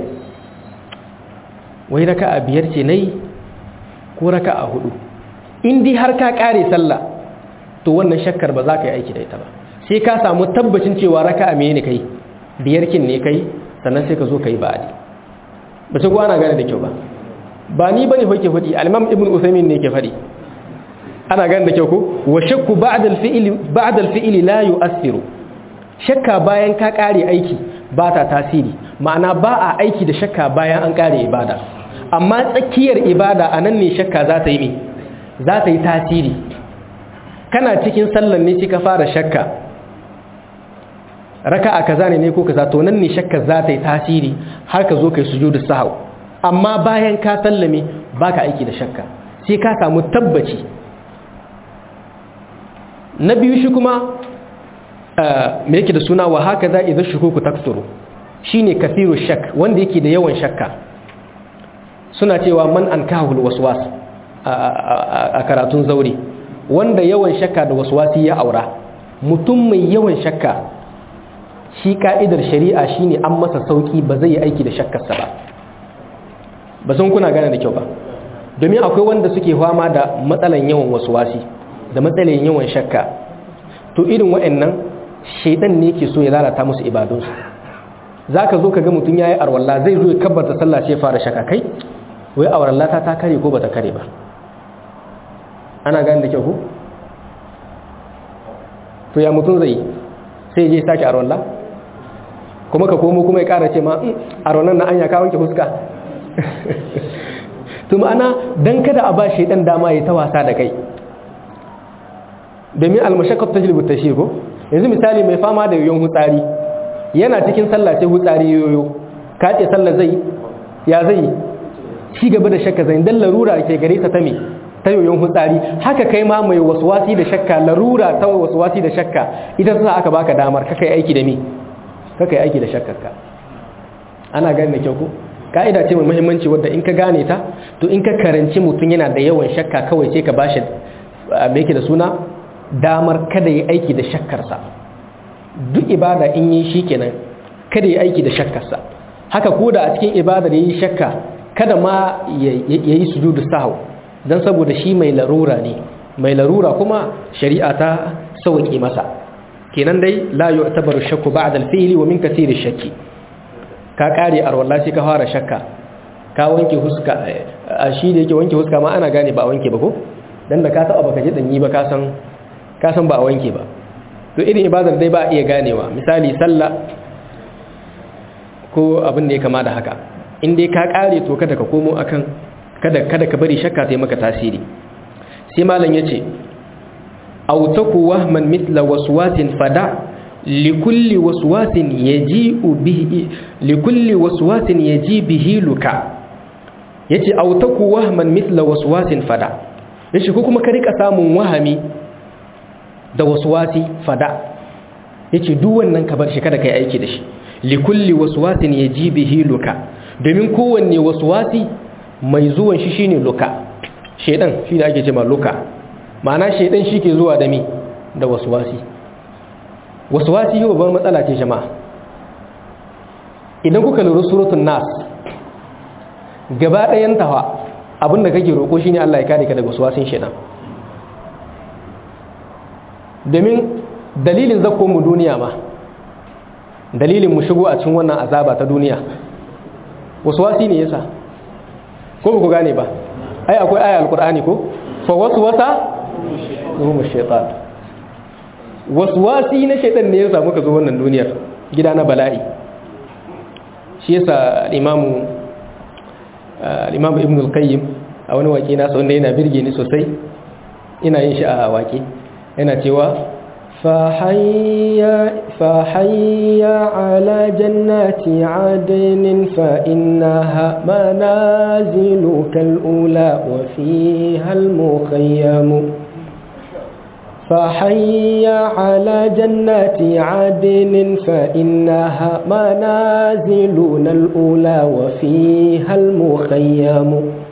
A: wai raka'a biyar ce nayi ko raka'a hudu in dai har ka kare sallah to wannan shakkar ba za ka yi aiki da ita ba sai ka samu tabbacin cewa raka'a me ne kai biyar kin ne kai sannan sai ka zo kai ba'adi ba sai ko ana gane da kyau ba ba ni bane hoke fadi al-imam ibn usaymin ne ke fadi ana gane da kyau ko wa shakku ba'da al-fi'li ba'da al-fi'li la yu'athiru shakka bayan ka kare aiki ba ta tasiri ma'ana ba a aiki da shakka bayan an kare ibada amma tsakiyar ibada anan ne shakka za ta yi me za ta yi tasiri kana cikin sallan ne kika fara shakka raka'a kaza ne ko kaza to nan ne shakka za ta yi tasiri har ka zo kai sujudu sahwi amma bayan ka sallame baka aiki da shakka sai ka samu tabbaci na biyu shi kuma me yake da suna wa hakaza idza shukuku taksuru shine kathiru shak wanda yake da yawan shakka suna cewa man ankahul waswas a karatun zauri wanda yawan shakka da waswasi ya aura mutum mai yawan shakka shi ka'idar shari'a shine an masa sauki ba zai yi aiki da shakkarsa ba ba san kuna gane da kyau ba domin akwai wanda suke fama da matsalan yawan waswasi da matsalan yawan shakka to irin waɗannan shaidan ne yake so ya lalata musu ibadunsu zaka zo ka ga mutum yayi arwalla zai zo ya kabbarta sallah sai fara shakka kai wai arwalla ta ta kare ko bata kare ba ana gane da kyau ko to ya mutum zai sai je sake arwalla kuma ka komo kuma ya kara ce ma arwallan na anya ka wanke fuska to ma'ana dan kada a ba shaidan dama ya ta wasa da kai domin almashaqqat tajlibu at-tashhir ko yanzu misali mai fama da yoyon hutsari yana cikin sallah sai hutsari yoyo ka ce sallah zai ya zai shi gaba da shakka zai dan larura ke gare ta me ta yoyon hutsari haka kai ma mai waswasi da shakka larura ta waswasi da shakka ita sa aka baka damar ka kai aiki da me kaka yi aiki da shakkarka. Ana gane da kyau ko ka'ida ce mai muhimmanci wadda in ka gane ta to in ka karanci mutum yana da yawan shakka kawai sai ka bashi me yake da suna damar kada yi aiki da shakkarsa. Duk ibada in yi shi kenan kada yi aiki da shakkarsa. Haka ko da a cikin ibadar yayi shakka kada ma yayi sujudu sahw dan saboda shi mai larura ne, mai larura kuma shari'a ta sauke masa. Kenan dai la yu'tabaru shakku ba'da al-fi'li wa min kathiri shakki. Ka kare arwalla sai ka fara shakka, ka wanke huska, a shi da yake wanke huska ma ana gane ba a wanke ba ko dan da ka taba baka ji danyi ba ka san ka san ba a wanke ba. To irin ibadar dai ba a iya ganewa, misali sallah ko abin da ya kama da haka, in dai ka kare to kada ka komo akan kada kada ka bari shakka ta yi maka tasiri. Sai malam yace aw taku wahman mithla waswasin fada likulli waswasin yaji'u bihi likulli waswasin yaji bihi luka. Yace aw taku wahman mithla waswasin fada, yace ko kuma ka rika samun wahami da waswasi fada, yace duk wannan ka bar shi kada kai aiki da shi. Likulli waswasin yaji bihi luka, domin kowanne waswasi mai zuwan shi shine luka. Shedan shi da ake cewa luka, ma'ana shedan shi ke zuwa da mi da waswasi. Waswasi yau babban matsala ce jama'a. Idan kuka lura suratul nas gaba ɗayan tawa abinda kake roƙo shine Allah ya kare ka daga waswasin shedan. Domin dalilin zakko mu duniya ma, dalilin mu shigo a cikin wannan azaba ta duniya waswasi ne yasa, ko ba ku gane ba? Ai akwai aya alqur'ani ko fa waswasa lahum ash-shaytan. Waswasi na shaytan ne yasa muka zo wannan duniyar gida na bala'i. Shi yasa imamu al-imam ibn al-qayyim a wani waƙe nasa wanda yana birge ni sosai, ina yin shi a waƙe, yana cewa فحيا فحيا على جنات عدن فإنها منازلك الأولى وفيها المخيم. فحيا على جنات عدن فإنها منازلنا الأولى وفيها المخيم.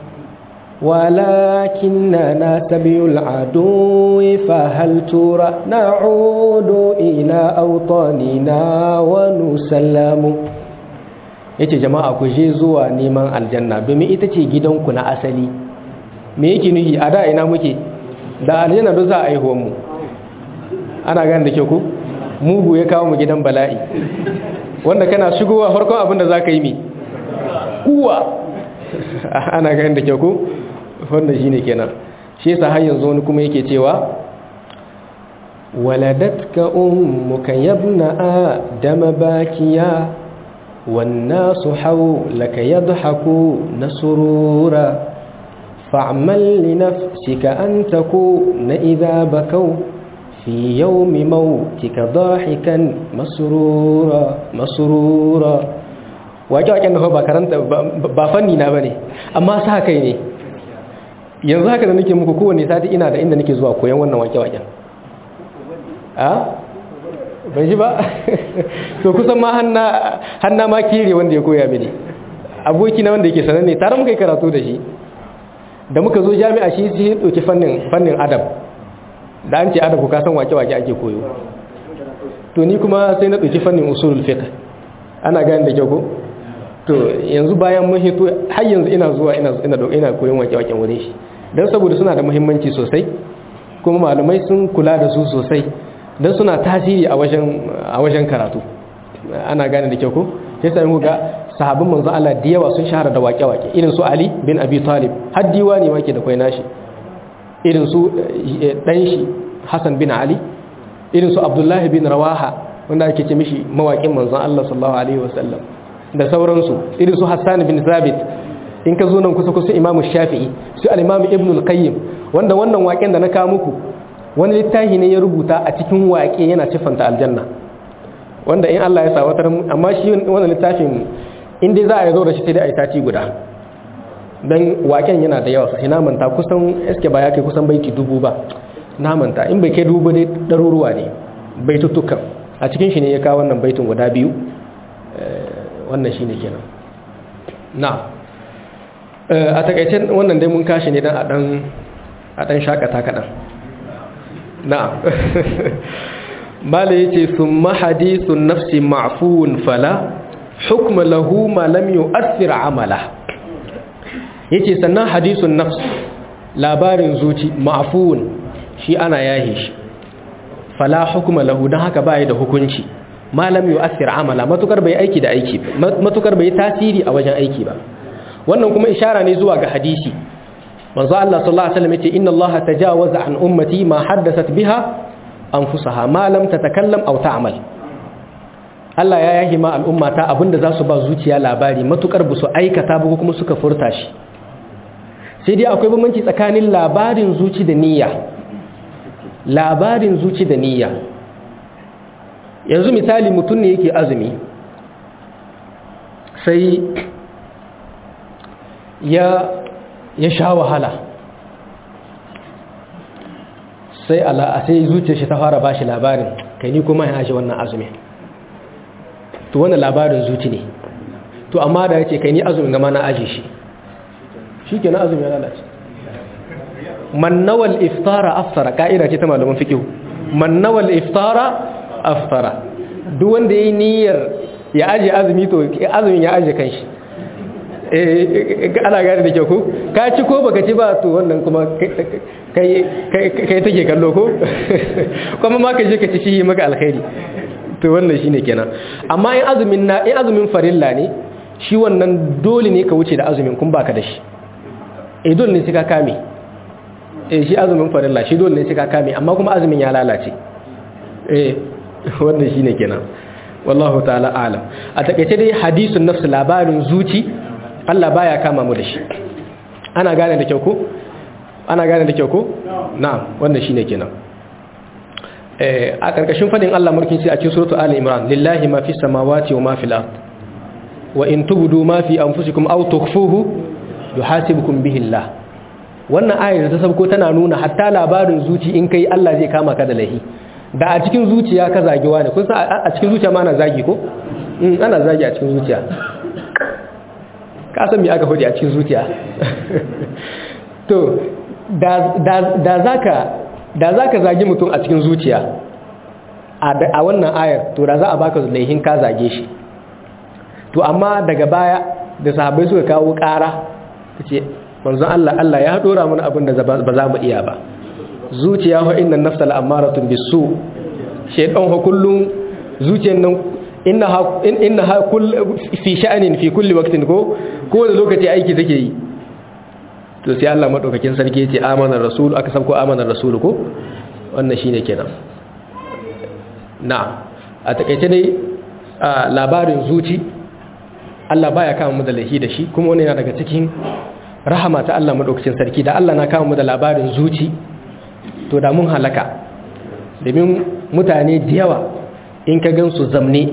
A: ولكننا سبي العدو فهل ترى نعود إلى أوطاننا ونسلم. yace jama'a ku je zuwa neman aljanna domin ita ce gidanku na asali. Me yake nuhi a da ina muke da aljanna do za a aiho mu. Ana gane da kyau ku mugu ya kawo mu gidan bala'i wanda kana shigowa farkon abin da zaka yi mi kuwa. Ana gane da kyau ku wanda shine kenan. Shi yasa har yanzu wani kuma yake cewa waladatka ummuka yabna adama bakiya wan nasu hawlaka yadhakuna surura fa'mal li nafsika an takuna idha bakaw fi yawmi mawtika dahikan masrura masrura. Waƙe-waƙen da ba karanta ba fanni na bane amma sa kai ne. Yanzu haka da nake muku kowanne sati ina da inda nake zuwa koyan wannan wake-waken. A? Bai ji ba? To kusan ma hanna ma kire wanda ya koya mini. Aboki na wanda yake sanar ne, tare muka yi karatu da shi. Da muka zo jami'a shi sai ɗauki fannin fannin adab. Da an ce adab ku kasan wake-wake ake koyo. To ni kuma sai na ɗauki fannin usulul fiqh. Ana gane da kyau ko? To yanzu bayan mun hito har yanzu ina zuwa ina ina ina koyon wake-waken wurin shi. Dan saboda suna da muhimmanci sosai kuma malamai sun kula da su sosai dan suna tasiri a wajen a wajen karatu. Ana gane da kyau ko? Sai sai mu ga sahabban manzo Allah da yawa sun shahara da wake-wake irin su Ali bin Abi Talib har diwani wake da kai nashi, irin su dan shi Hassan bin Ali, irin su Abdullah bin Rawaha wanda ake ce mishi mawaƙin manzon Allah sallallahu alaihi wasallam da sauransu, irin su Hassan bin Thabit. In ka zo nan kusa kusa Imam Shafi'i, su al-Imam Ibn al-Qayyim wanda wannan waƙen da na kawo muku wani littafi ne ya rubuta a cikin waƙe yana sifanta aljanna, wanda in Allah ya sa wata, amma shi wannan littafin in dai za a zo da shi sai dai a yi sati guda dan waƙen yana da yawa sai na manta kusan eske ba ya kai kusan baiti dubu ba, na manta in bai kai dubu dai daruruwa ne baitutukan. A cikin shi ne ya kawo wannan baitin guda biyu wannan shine kenan na a takaicen wannan dai mun kashi ne dan a dan a dan shakata kadan na mala yace summa hadithun nafsi ma'fuun fala hukma lahu ma lam yu'athir amala yace sannan hadithun nafs labarin zuci ma'fuun shi ana yahe shi fala hukma lahu dan haka bai da hukunci ma lam yu'athir amala matukar bai aiki da aiki matukar bai tasiri a wajen aiki ba wannan kuma ishara ne zuwa ga hadisi manzo Allah sallallahu alaihi wasallam yace inna Allah tajawaza an ummati ma haddathat biha anfusaha ma lam tatakallam aw ta'mal Allah ya yahi ma al'ummata abinda za su ba zuciya labari matukar bu su aikata ba kuma suka furta shi sai dai akwai bambanci tsakanin labarin zuci da niyya labarin zuci da niyya yanzu misali mutum ne yake azumi sai ya ya sha wahala sai Allah sai zuciyar shi ta fara bashi labarin kai ni kuma ya aje wannan azumi to wannan labarin zuci ne to amma da yace kai ni azumin ga ma na aje shi shikenan azumi ya lalace man nawal iftara aftara ka'ida ce ta malaman fiqh man nawal iftara aftara duk wanda yayi niyyar ya aje azumi to azumin ya aje kanshi eh ana gane da kyau ko ka ci ko baka ci ba to wannan kuma kai kai take kallo ko kuma ma ka je ka ci shi maka alkhairi to wannan shine kenan amma in azumin na in azumin farilla ne shi wannan dole ne ka wuce da azumin kun baka da shi eh dole ne sai ka kame eh shi azumin farilla shi dole ne sai ka kame amma kuma azumin ya lalace eh wannan shine kenan wallahu ta'ala alam a takeice dai hadisun nafs labarin zuci Allah baya kama mu da shi ana gane da kyau ko ana gane da kyau ko na'am wannan shine kenan eh a karkashin fadin Allah mulkin sai a cikin suratu ali imran lillahi ma fis samawati wa ma fil ard wa in tubdu ma fi anfusikum aw tukhfuhu yuhasibukum bihi Allah wannan ayar ta sabko tana nuna hatta labarin zuci in kai Allah zai kama ka da lahi da a cikin zuciya ka zagi wani kun san a cikin zuciya ma ana zagi ko in ana zagi a cikin zuciya ka san me aka hodi a cikin zuciya to da da da zaka da zaka zagi mutum a cikin zuciya a wannan ayar to da za a baka laihin ka zage shi to amma daga baya da sahabbai suka kawo ƙara kace manzon Allah Allah ya dora mana abin da ba za mu iya ba zuciya wa inna nafsal amaratun bisu shaytan ha kullun zuciyar nan innaha innaha kull fi sha'anin fi kulli waqtin ko ko da lokaci aiki take yi to sai Allah madaukakin sarki ya ce amanar rasul aka san ko amanar rasul ko wannan shine kenan na'am a takeice dai labarin zuci Allah baya kama mu da lahi da shi kuma wannan yana daga cikin rahama ta Allah madaukakin sarki da Allah na kama mu da labarin zuci to da mun halaka domin mutane da yawa in ka gansu zamne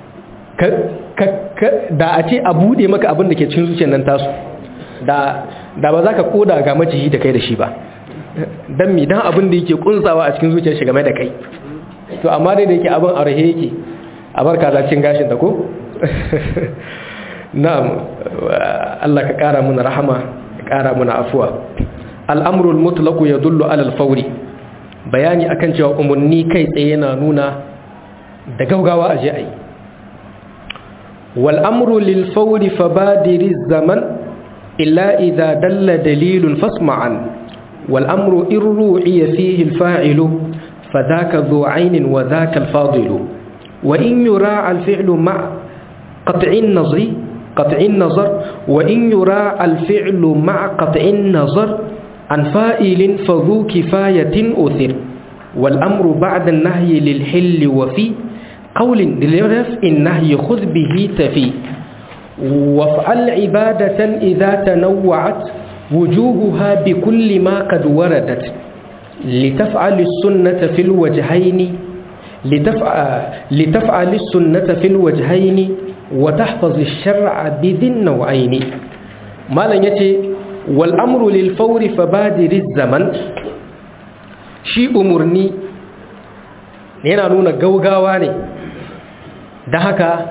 A: da a ce a bude maka abin da ke cikin zuciyar nan tasu da da ba za ka koda ga maciji da kai da shi ba dan mi dan abin da yake kunsawa a cikin zuciyar shi game da kai to amma dai da yake abin arhe yake a barka zacin gashin da ko na'am Allah ka kara mana rahama ka kara mana afuwa al'amru al-mutlaq yadullu ala al-fawri bayani akan cewa umarni kai tsaye yana nuna da gaugawa aje ayi wal amru lil fawri fabadiri zaman illa idha dalla dalilun fasma'an wal amru irru'i fihi al fa'ilu fadhaka dhu 'aynin wa dhaka al fadilu wa in yura al fi'lu ma qat'i an nazri qat'i an nazar wa in yura al fi'lu ma qat'i an nazar عن فائل فذو كفاية أثر والأمر بعد النهي للحل وفي قول لرفع النهي خذ به تفي وافعل عبادة إذا تنوعت وجوهها بكل ما قد وردت لتفعل السنة في الوجهين لتفعل, لتفعل السنة في الوجهين وتحفظ الشرع بذي النوعين ما لن يتي والأمر للفور فبادر الزمن شيء أمرني yana nuna gaugawa ne da haka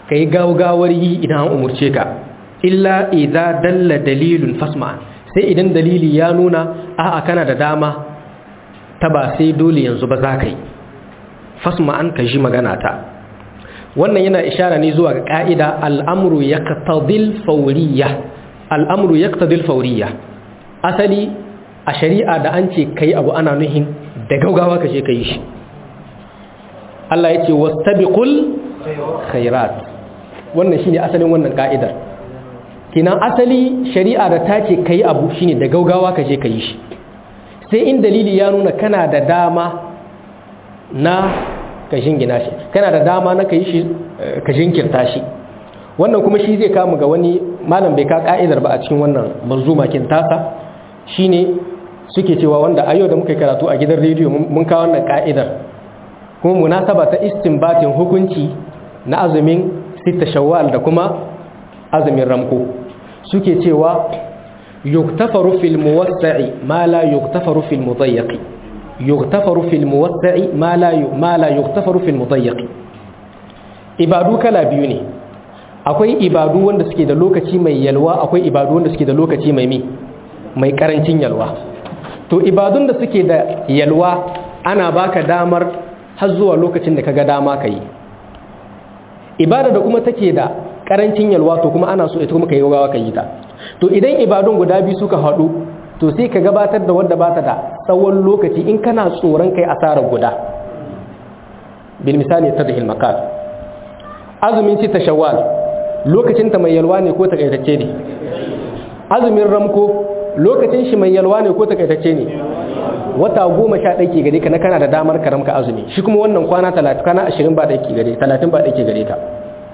A: kai gaugawar yi idan an umurce ka illa idza dalla dalilun fasma sai idan dalili ya nuna a'a kana da dama ta ba sai dole yanzu ba za ka yi fasma an ka ji magana ta wannan yana ishara ne zuwa ga ka'ida al'amru yaqtadil fawriyya al'amru yaqtadil fawriyya asali a shari'a da an ce kai abu ana nuhin da gaugawa ka je ka yi shi Allah ya ce wastabiqul khairat wannan shine asalin wannan ka'idar kinan asali shari'a da ta ce kai abu shine da gaugawa ka je ka yi shi sai in dalili ya nuna kana da dama na ka jingina shi kana da dama na ka yi shi ka jinkirta shi wannan kuma shi zai kamu ga wani malam bai ka ka'idar ba a cikin wannan manzuma kin tasa shine suke cewa wanda a yau da muka karatu a gidan rediyo mun kawo wannan ka'idar kuma munasaba ta istinbatin hukunci na azumin sita shawwal da kuma azumin ramko suke cewa yuktafaru fil muwassa'i ma la yuktafaru fil mudayyiqi yuktafaru fil muwassa'i ma la ma la yuktafaru fil mudayyiqi ibadu kala biyu ne akwai ibadu wanda suke da lokaci mai yalwa akwai ibadu wanda suke da lokaci mai mi mai karancin yalwa to ibadun da suke da yalwa ana baka damar har zuwa lokacin da kaga dama kai ibada da kuma take da karancin yalwa to kuma ana so ita kuma kai gawa kai ta to idan ibadun guda biyu suka hadu to sai ka gabatar da wanda bata da tsawon lokaci in kana tsoron kai asarar guda bil misali tadhil maqal azumin ci tashawwal lokacin ta mai yalwa ne ko takaitacce ne azumin ramko lokacin shi mai yalwa ne ko takaitacce ne wata goma sha ɗaya ke gare ka na kana da damar karamka azumi shi kuma wannan kwana talatin kwana ashirin ba ɗaya ke gare talatin ba ɗaya ke gare ka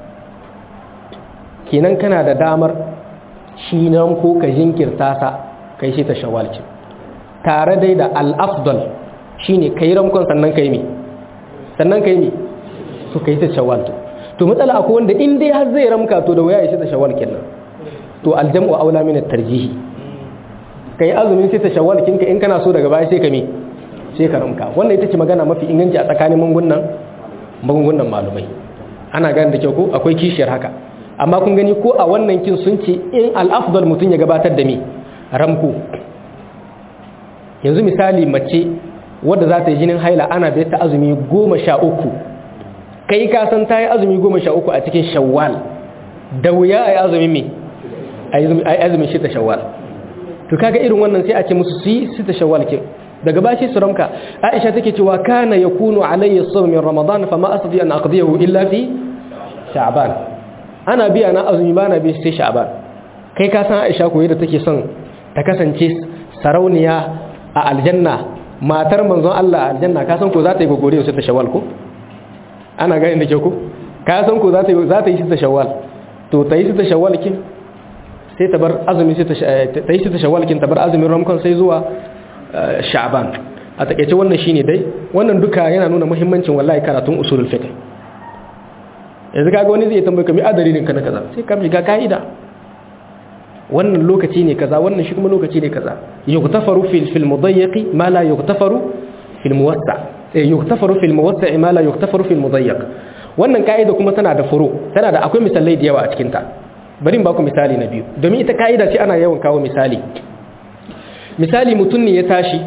A: kenan kana da damar shi nan ko ka jinkirta sa kai shi ta shawalci tare dai da al-afdal shine kai ramkon sannan kai mi sannan kai mi to kai ta shawalci to matsala akwai wanda in dai har zai ramka to da waya ya shi ta shawal kenan to al-jam'u aula min at-tarjih kai azumin sai ta shawwal kinka in kana so daga baya sai ka mi sai ka ramka wannan ita ce magana mafi inganci a tsakanin magungunan magungunan malumai ana gane da kyau ko akwai kishiyar haka amma kun gani ko a wannan kin sun ce in al-afdal mutun ya gabatar da mi ramko yanzu misali mace wadda za ta yi jinin haila ana bai ta azumi goma sha uku kai ka san ta yi azumi goma sha uku a cikin shawwal da wuya a yi azumi mi a yi azumin shi ta shawwal to kaga irin wannan sai a ce musu su yi su ta shawwal kin daga bashi su ramka Aisha take cewa kana yakunu alayya as-sawm min ramadan fama astati an aqdiyahu illa fi sha'ban ana biya na azumi bana bi sai sha'ban kai ka san Aisha koyi da take son ta kasance sarauniya a aljanna matar manzon Allah a aljanna ka san ko za ta yi gogore sai ta shawwal ko ana gani da ke ko ka san ko za ta yi za ta yi ta shawwal to ta yi ta shawwal kin sai ta bar azumi sai ta yi ta shawwal kin ta bar azumin ramkon sai zuwa sha'ban a takeice wannan shine dai wannan duka yana nuna muhimmancin wallahi karatun usulul fiqh yanzu kaga wani zai tambaye ka mi adalilin ka na kaza sai ka ga kaida wannan lokaci ne kaza wannan shi kuma lokaci ne kaza yughtafaru fil fil mudayyiq ma la yughtafaru fil muwassa eh yughtafaru fil muwassa ma la yughtafaru fil mudayyiq wannan kaida kuma tana da furu tana da akwai misalai da yawa a cikin ta bari in baku misali na biyu domin ita kaida ce ana yawan kawo misali misali mutum ne ya tashi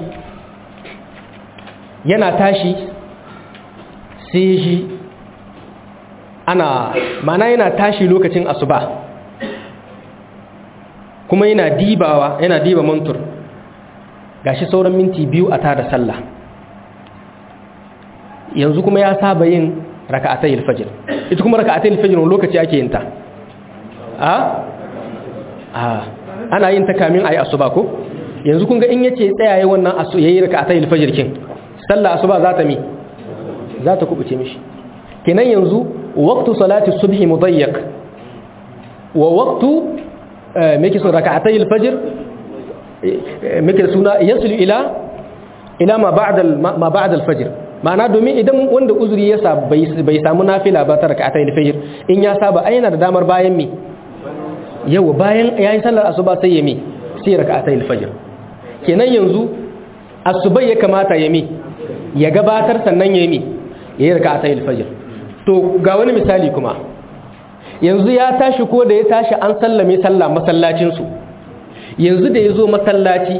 A: yana tashi sai shi ana mana yana tashi lokacin asuba kuma yana dibawa yana diba mantur gashi sauran minti biyu a tada sallah yanzu kuma ya saba yin raka'atayil fajr ita kuma raka'atayil fajr wani lokaci ake yin ta a a ana yin ta kamin ayi asuba ko yanzu kun ga in yace tsayaye wannan asu yayi raka'atayil fajr kin sallah asuba za ta mi za ta kubuce mishi kenan yanzu waqtu salati subhi mudayyiq wa waqtu meke so raka'atayil fajr meke suna yaslu ila ila ma ba'da ma ba'da al-fajr ma'ana domin idan wanda uzuri ya sa bai samu nafila ba ta raka'atayil fajr in ya saba ai yana da damar bayan mi yawa bayan yayin sallar asuba sai ya mi sai raka'atayil fajr kenan yanzu asuba ya kamata ya mi ya gabatar sannan ya mi ya yi raka'atayil fajr to ga wani misali kuma yanzu ya tashi ko da ya tashi an sallame sallah masallacinsu, yanzu da ya zo masallaci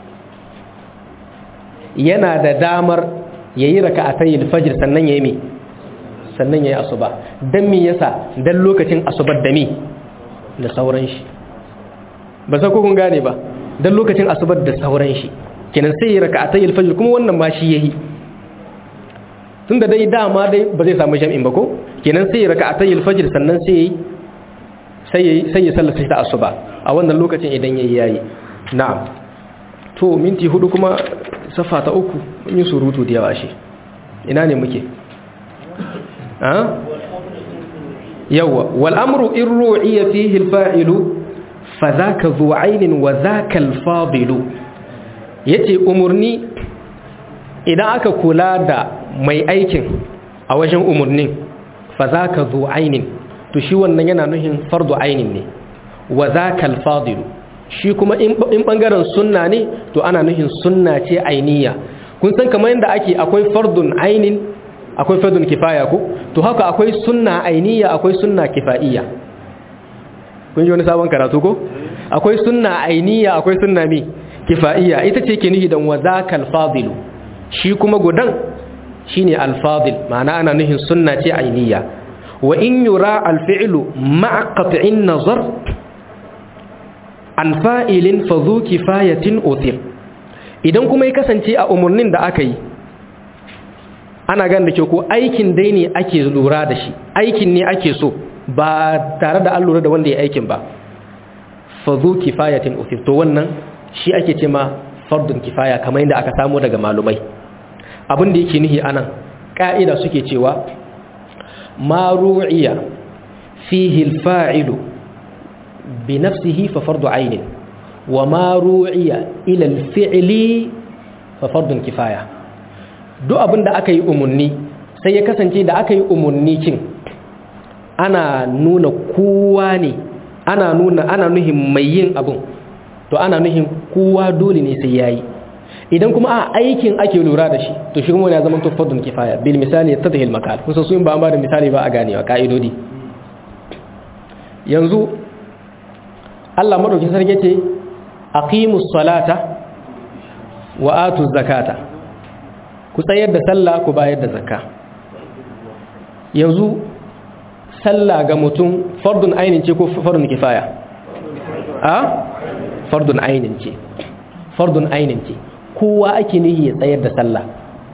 A: yana da damar ya yi raka'atayil fajr sannan ya yi mi sannan ya yi asuba. don mi yasa don lokacin asubar da mi da sauran shi, ba sa kun gane ba, don lokacin asubar da sauran shi kenan sai ya raka'atayil fajr, kuma wannan ma shi yayi tun da dai dama dai ba zai samu jam'in ba ko, kenan sai ya raka'atayil fajr sannan sai sai sai ya sallata ta asuba a wannan lokacin idan yayi yayi. na'am, to minti hudu kuma safa ta uku mun yi surutu da yawa shi, ina ne muke ha yawa wal amru in ru'iya fihi al fa'ilu fa dhaka dhu 'aynin wa dhaka al fadilu. yace umurni idan aka kula da mai aikin a wajen umurnin fa dhaka dhu 'aynin, to shi wannan yana nuhin fardu 'aynin ne, wa dhaka al fadilu shi kuma in bangaren sunna ne to ana nuhin sunna ce ainiya. kun san kamar yadda ake akwai fardun ainin akwai fardun kifaya ko, to haka akwai sunna ainiya akwai sunna kifaiya. kun ji wani sabon karatu ko, akwai sunna ainiya akwai sunna mi kifaiya, ita ce ke nuhi dan wazakal fadilu, shi kuma gudan shine al-fadil, ma'ana ana nuhin sunna ce ainiya. wa in yura al-fi'lu ma'a qat'in nazar an fa'ilin fa zu kifayatin uthir. idan kuma ya kasance a umarnin da aka yi ana gan da ke ko aikin dai ne ake lura da shi, aikin ne ake so ba tare da an lura da wanda ya aikin ba, fa zu kifayatin uthir, to wannan shi ake ce ma fardun kifaya kamar yadda aka samu daga malumai. abin da yake nihi anan ka'ida suke cewa ma ru'iya fihi al-fa'ilu بنفسه ففرض عين وما روعي إلى الفعل ففرض كفاية. duk abin da aka yi umarni sai ya kasance da aka yi umarni kin ana nuna kowa ne, ana nuna ana nuhin mai yin abin, to ana nuhin kowa dole ne sai yayi. idan kuma a aikin ake lura da shi to shi kuma ya zama to fardun kifaya. bil misali yattadhil makal, kusa su in ba an ba da misali ba a ganewa ka'idodi. yanzu Allah madaukin sarki ce aqimus salata wa atuz zakata, ku tsayar da sallah ku bayar da zakka. yanzu sallah ga mutum fardun ainin ce ko fardun kifaya? a fardun ainin ce, fardun ainin ce, kowa ake nihi ya tsayar da sallah.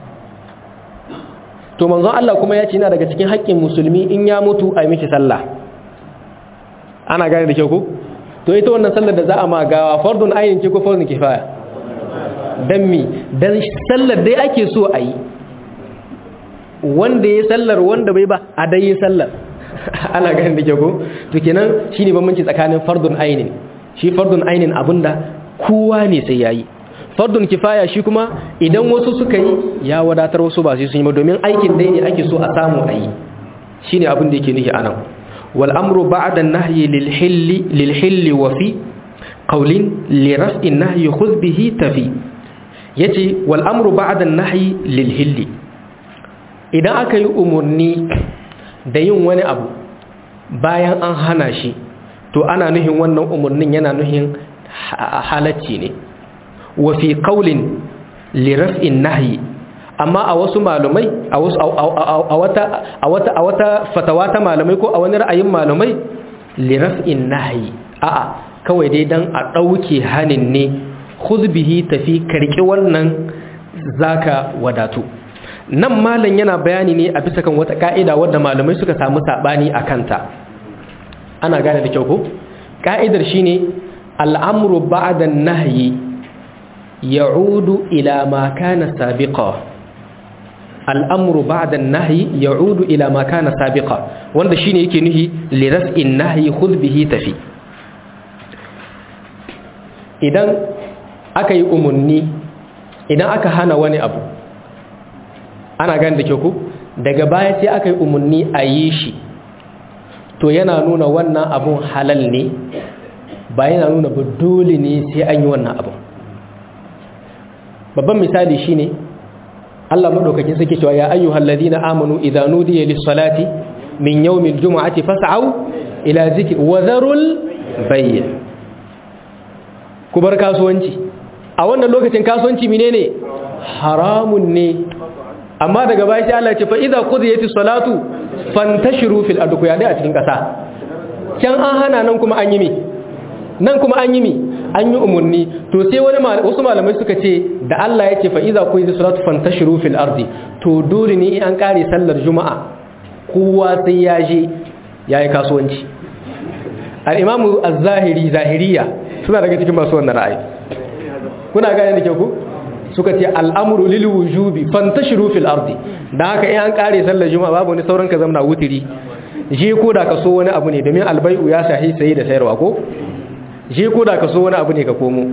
A: to manzon Allah kuma ya ce yana daga cikin haƙƙin musulmi in ya mutu a yi miki sallah. ana gane da kyau ko? to ita wannan sallar da za a magawa fardun ainin ce ko fardun kifaya? dan mi dan sallar dai ake so a yi, wanda ya sallar wanda bai ba a dai yi sallar. ana ganin da ke ko? to kenan shine bambanci tsakanin fardun ainin, shi fardun ainin abinda kowa ne sai yayi. fardun kifaya shi kuma idan wasu suka yi ya wadatar, wasu ba sai sun yi ba, domin aikin dai ne ake so a samu a yi. shine abin da yake nufi anan. والأمر بعد النهي للحل للحل وفي قول لرفع النهي خذ به تفي. يجي والأمر بعد النهي للحل، إذا أكي أمرني دين wani abu bayan an hana shi, to ana nuhin wannan umurnin yana nuhin halacci ne. wa fi qawlin li raf'in nahyi, amma a wasu malumai a wasu a wata a wata a wata fatawa ta malumai ko a wani ra'ayin malumai li raf'in nahyi, a'a kawai dai dan a dauke hanin ne, khudh bihi tafi karki wannan zaka wadatu. nan malam yana bayani ne a bisa kan wata ka'ida wadda malumai suka samu sabani akan ta. ana gane da kyau ko? ka'idar shine al'amru ba'da an-nahyi ya'udu ila ma kana sabiqa. al'amru ba'da an-nahyi ya'udu ila ma kana sabiqa, wanda shine yake nuhi li raf'in nahyi khudh bihi tafi. idan aka yi umarni, idan aka hana wani abu, ana gani da kyau ku, daga baya sai aka yi umarni a yi shi, to yana nuna wannan abun halal ne, ba yana nuna ba dole ne sai an yi wannan abun. babban misali shine Allah madaukakin sake cewa ya ayyuhal ladina amanu idza nudiya lis-salati min yawmil jumu'ati fas'au ila zikri wa dharul bay' ku bar kasuwanci a wannan lokacin kasuwanci menene haramun ne amma daga baya sai Allah ya ce fa idza qudiyatis salatu fantashiru fil ardi ya dai a cikin kasa can an hana nan kuma an yi mi nan kuma an yi mi an yi umurni to sai wani wasu malamai suka ce da Allah ya ce fa idza qudiyatis salatu fantashiru fil ardi to dole ne in an kare sallar juma'a kowa sai ya je yayi kasuwanci al-imamu az-zahiri zahiriya suna daga cikin masu wannan ra'ayi kuna gane da kyau ku suka ce al'amru lil wujubi fantashiru fil ardi dan haka in an kare sallar juma'a babu wani sauran ka zamna wutiri je ko da ka so wani abu ne domin albay'u ya shahi sayi da sayarwa ko je ko da ka so wani abu ne ka komo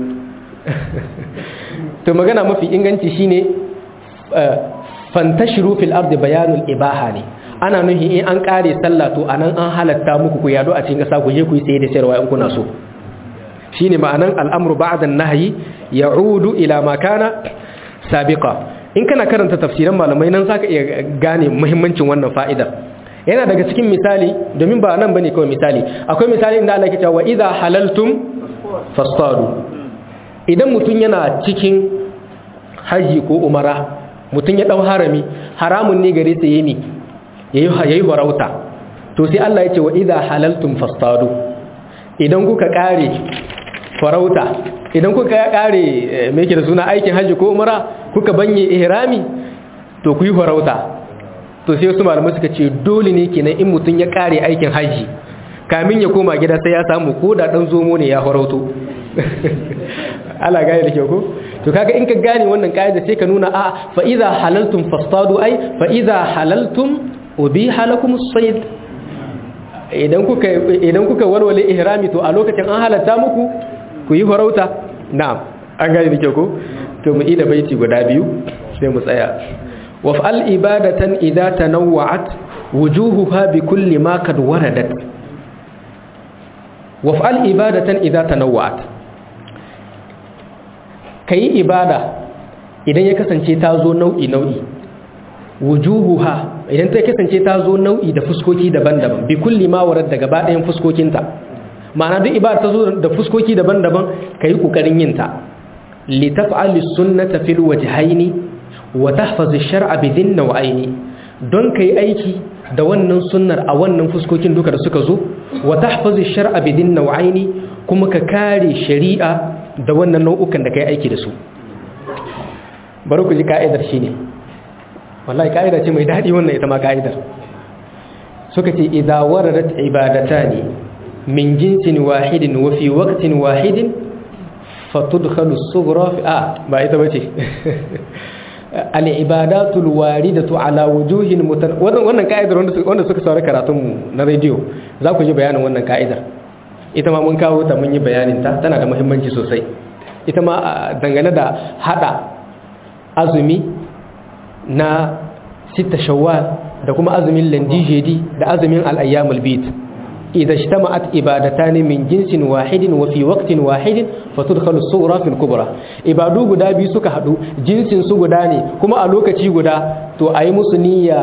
A: to magana mafi inganci shine fantashiru fil ardi bayanul ibaha ne ana nuhi in an kare sallah to anan an halatta muku ku yado a cikin kasa ku je ku yi sayi da sayarwa in kuna so shine ma'anan al'amru ba'da an-nahyi ya'udu ila ma kana sabiqa in kana karanta tafsiran malamai nan zaka iya gane muhimmancin wannan fa'idar yana daga cikin misali domin ba nan bane kawai misali akwai misali inda Allah ya ce wa idha halaltum fastadu idan mutun yana cikin haji ko umara mutun ya dau harami haramun ne gare sa yini yayi yayi warauta to sai Allah ya ce wa idha halaltum fastadu idan kuka kare farauta idan kuka kare me yake da suna aikin haji ko umara kuka banye ihrami to ku yi farauta to sai wasu malamai suka ce dole ne kenan in mutun ya kare aikin haji kamin ya koma gida sai ya samu ko da dan zomo ne ya farauto Allah gane da kyau ko to kaga in ka gane wannan kaida sai ka nuna a fa idza halaltum fastadu ai fa idza halaltum ubiha lakumus sayd idan kuka idan kuka walwale ihrami to a lokacin an halatta muku ku yi farauta na'am an gane dake ko to mu ida baiti guda biyu sai mu tsaya waf'al ibadatan idza tanawwa'at wujuhuha bi kulli ma kad waradat waf'al ibadatan idza tanawwa'at kai ibada idan ya kasance ta zo nau'i nau'i wujuhuha idan ta kasance ta zo nau'i da fuskoki daban-daban bi kulli ma warad daga ba ɗayan fuskokinta ma'ana duk ibada ta zo da fuskoki daban-daban kai kokarin yin ta li taf'ali sunnata fil wajhaini wa tahfaz ash-shar'a bi dhinna wa aini don kai aiki da wannan sunnar a wannan fuskokin duka da suka zo wa tahfaz ash-shar'a bi dhinna wa aini kuma ka kare shari'a da wannan nau'ukan da kai aiki da su bari ku ji ka'idar shine wallahi ka'ida ce mai dadi wannan ita ma ka'idar suka ce idza waradat ibadatani min jinsin wahidin wa fi waqtin wahidin fatudkhalu as-sughra fi ah ba ita bace al-ibadatu al-waridatu ala wujuhin mutan wannan ka'idar wanda wanda suka saurara karatun mu na radio za ku ji bayanin wannan ka'idar ita ma mun kawo ta mun yi bayanin ta tana da muhimmanci sosai ita ma dangane da hada azumi na sita shawwal da kuma azumin landijedi da azumin al-ayyamul bid idza ijtama'at ibadatan min jinsin wahidin wa fi waqtin wahidin fatudkhalu as-sughra fi al-kubra ibadu guda biyu suka hadu jinsin su guda ne kuma a lokaci guda to ayi musu niyya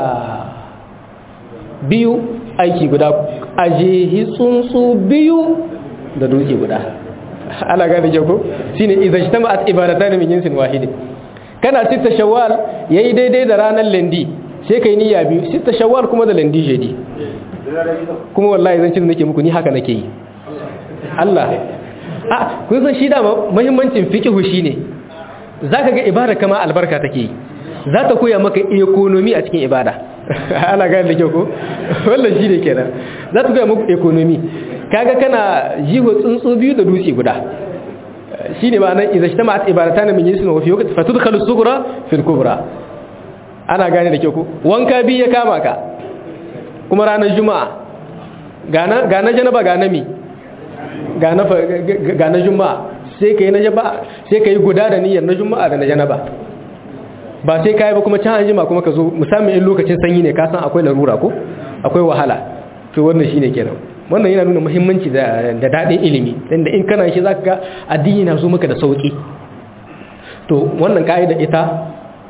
A: biyu aiki guda aje tsuntsu biyu da dutse guda ala ga da jago shine idza ijtama'at ibadatan min jinsin wahidin kana sita shawwal yayi daidai da ranar landi sai kai niyya biyu sita shawwal kuma da landi jedi kuma wallahi zan cin nake muku ni haka nake yi Allah a kun san shi da muhimmancin fiqhu shine zaka ga ibada kama albarka take yi za ta koya maka economy a cikin ibada ana ga da kyau ko wallahi shine kenan za ta koya maka economy kaga kana jiho tsuntsu biyu da dutse guda shine ma'anar idza ijtama'at ibadatan min jinsin wa fi waqtin fatudkhalu as-sughra fi al-kubra ana gane da kyau ko wanka bi ya kama ka kuma ranar juma'a gana gana janaba gana mi gana gana juma'a sai kai na jaba sai kai guda da niyyar na juma'a da na janaba ba sai kai ba kuma can anjima kuma ka zo musamman in lokacin sanyi ne ka san akwai larura ko akwai wahala to wannan shine kenan wannan yana nuna muhimmanci da da dadin ilimi inda in kana shi zaka ga addini na zo maka da sauki to wannan kaida ita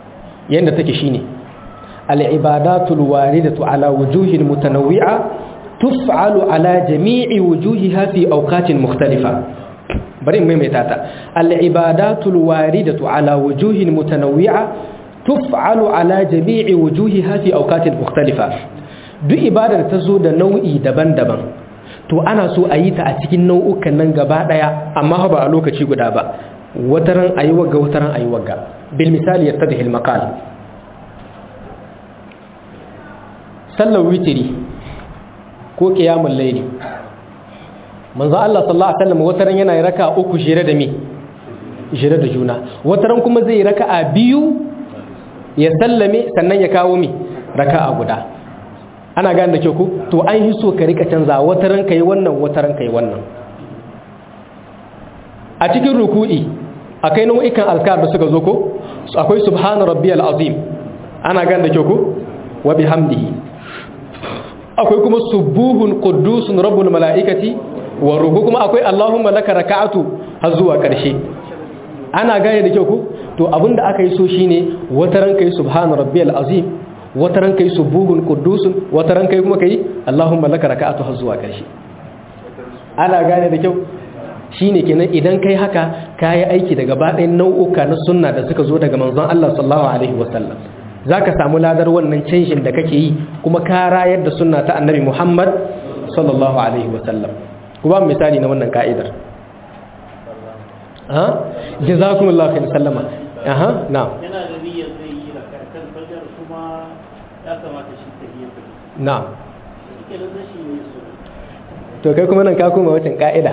A: yanda take shine al-ibadatul waridatu ala wujuhin mutanawwi'a tuf'alu ala jami'i wujuhiha fi awqatin mukhtalifa. bari in maimaita ta. Al-ibadatul waridatu ala wujuhin mutanawwi'a tuf'alu ala jami'i wujuhiha fi awqatin mukhtalifa. Duk ibadar ta zo da nau'i daban-daban to ana so a yi ta a cikin nau'ukan nan gaba daya amma ba a lokaci guda ba. Wataran ayi wagga wataran ayi wagga. Bil misali yattadhi al maqal. Sallar witri ko qiyamul layli. Manzo Allah sallallahu alaihi wasallam wataran yana raka'a uku jere da mi jere da juna. Wataran kuma zai raka'a biyu ya sallame sannan ya kawo mi raka'a guda. Ana gane da ke ku to an yi so ka rika canza wataran kai wannan wataran kai wannan. A cikin ruku'i akwai nau'ikan azkar da suka zo ko akwai subhana rabbiyal azim ana gane da ke ku wa bihamdihi. Akwai kuma subuhun quddusun rabbul malaikati wa ruhu kuma akwai allahumma laka raka'atu har zuwa karshe. Ana gane da ke ku to abinda aka yi so shine wataran kai subhana rabbiyal azim wataran kai subuhun quddusun wataran kai kuma kai allahumma laka raka'atu har zuwa karshe. Ana gane da kyau shine kenan idan kai haka kai aiki daga baɗayan nau'uka na sunna da suka zo daga manzon Allah sallallahu alaihi wasallam zaka samu ladar wannan canjin da kake yi kuma ka rayar da sunna ta annabi Muhammad sallallahu alaihi wasallam. Ku ba misali na wannan ka'idar. Ha jazakumullahu khairan sallama. Aha na'am
B: yana da niyyar zai yi rakatan fajar kuma ya kamata shi ta yi
A: na'am
B: kike da shi ne so
A: to kai kuma nan ka koma wacin ka'ida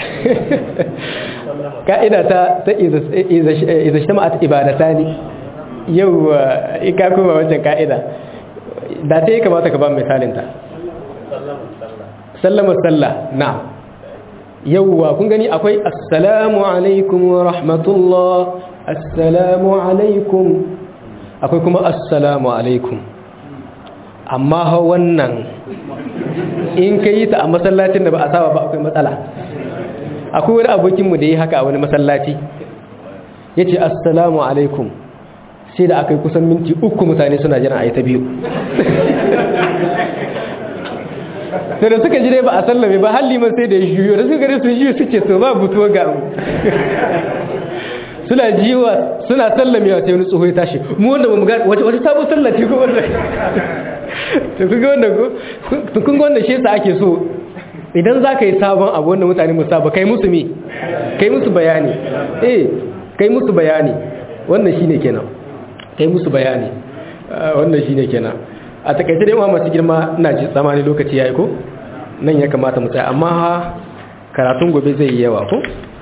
A: ka'ida ta ta idza shama'at ibadatani yau ka koma wacin ka'ida da ta yi kamata ka ba misalin ta sallama sallah na'am yauwa kun gani akwai assalamu alaikum wa rahmatullah assalamu alaikum akwai kuma assalamu alaikum amma ha wannan in ka yi ta a masallacin da ba a saba ba akwai matsala. Akwai wani abokinmu da yi haka a wani masallaci ya ce assalamu alaikum sai da aka yi kusan minti uku mutane suna jiran a yi ta biyu sai da suka jire ba a sallame ba har liman sai da ya juyo da suka gare su juyo suke so ba butuwa ga mu suna jiwa suna sallamewa sai wani tsoho ya tashi mu wanda ba mu ga wace wace sabon sallaci ko wanda to kun ga wanda ko to kun ga wanda shi yasa ake so idan za ka yi sabon abu wanda mutane mu saba kai musu me kai musu bayani eh kai musu bayani wannan shine kenan kai musu bayani wannan shine kenan a takaice dai masu girma ina ji tsamani lokaci yayi ko nan ya kamata mu tsaya amma karatun gobe zai yi yawa ko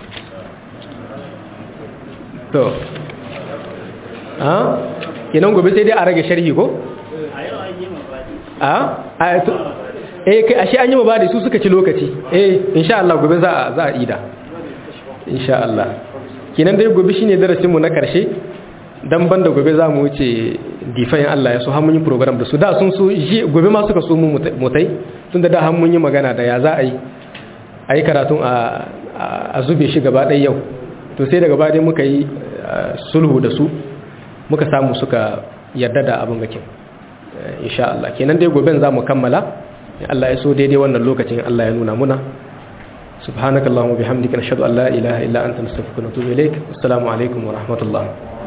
A: to a kenan gobe sai dai a rage sharhi ko a a to eh kai ashe an yi mabadi su suka ci lokaci eh insha Allah gobe za a za a ida insha Allah kenan dai gobe shine darasin mu na karshe dan banda gobe za mu wuce difayin Allah ya so har mun yi program da su da sun so gobe ma suka so mu mutai tunda da har mun yi magana da ya za a yi a yi karatun a zube shi gaba ɗaya yau to sai daga baya muka yi sulhu da su muka samu suka yarda da abin gakin insha Allah kenan dai goben za mu kammala Allah ya so daidai wannan lokacin Allah ya nuna muna subhanakallahumma bihamdika nashhadu an la ilaha illa anta nastaghfiruka wa natubu ilaik assalamu alaikum wa rahmatullah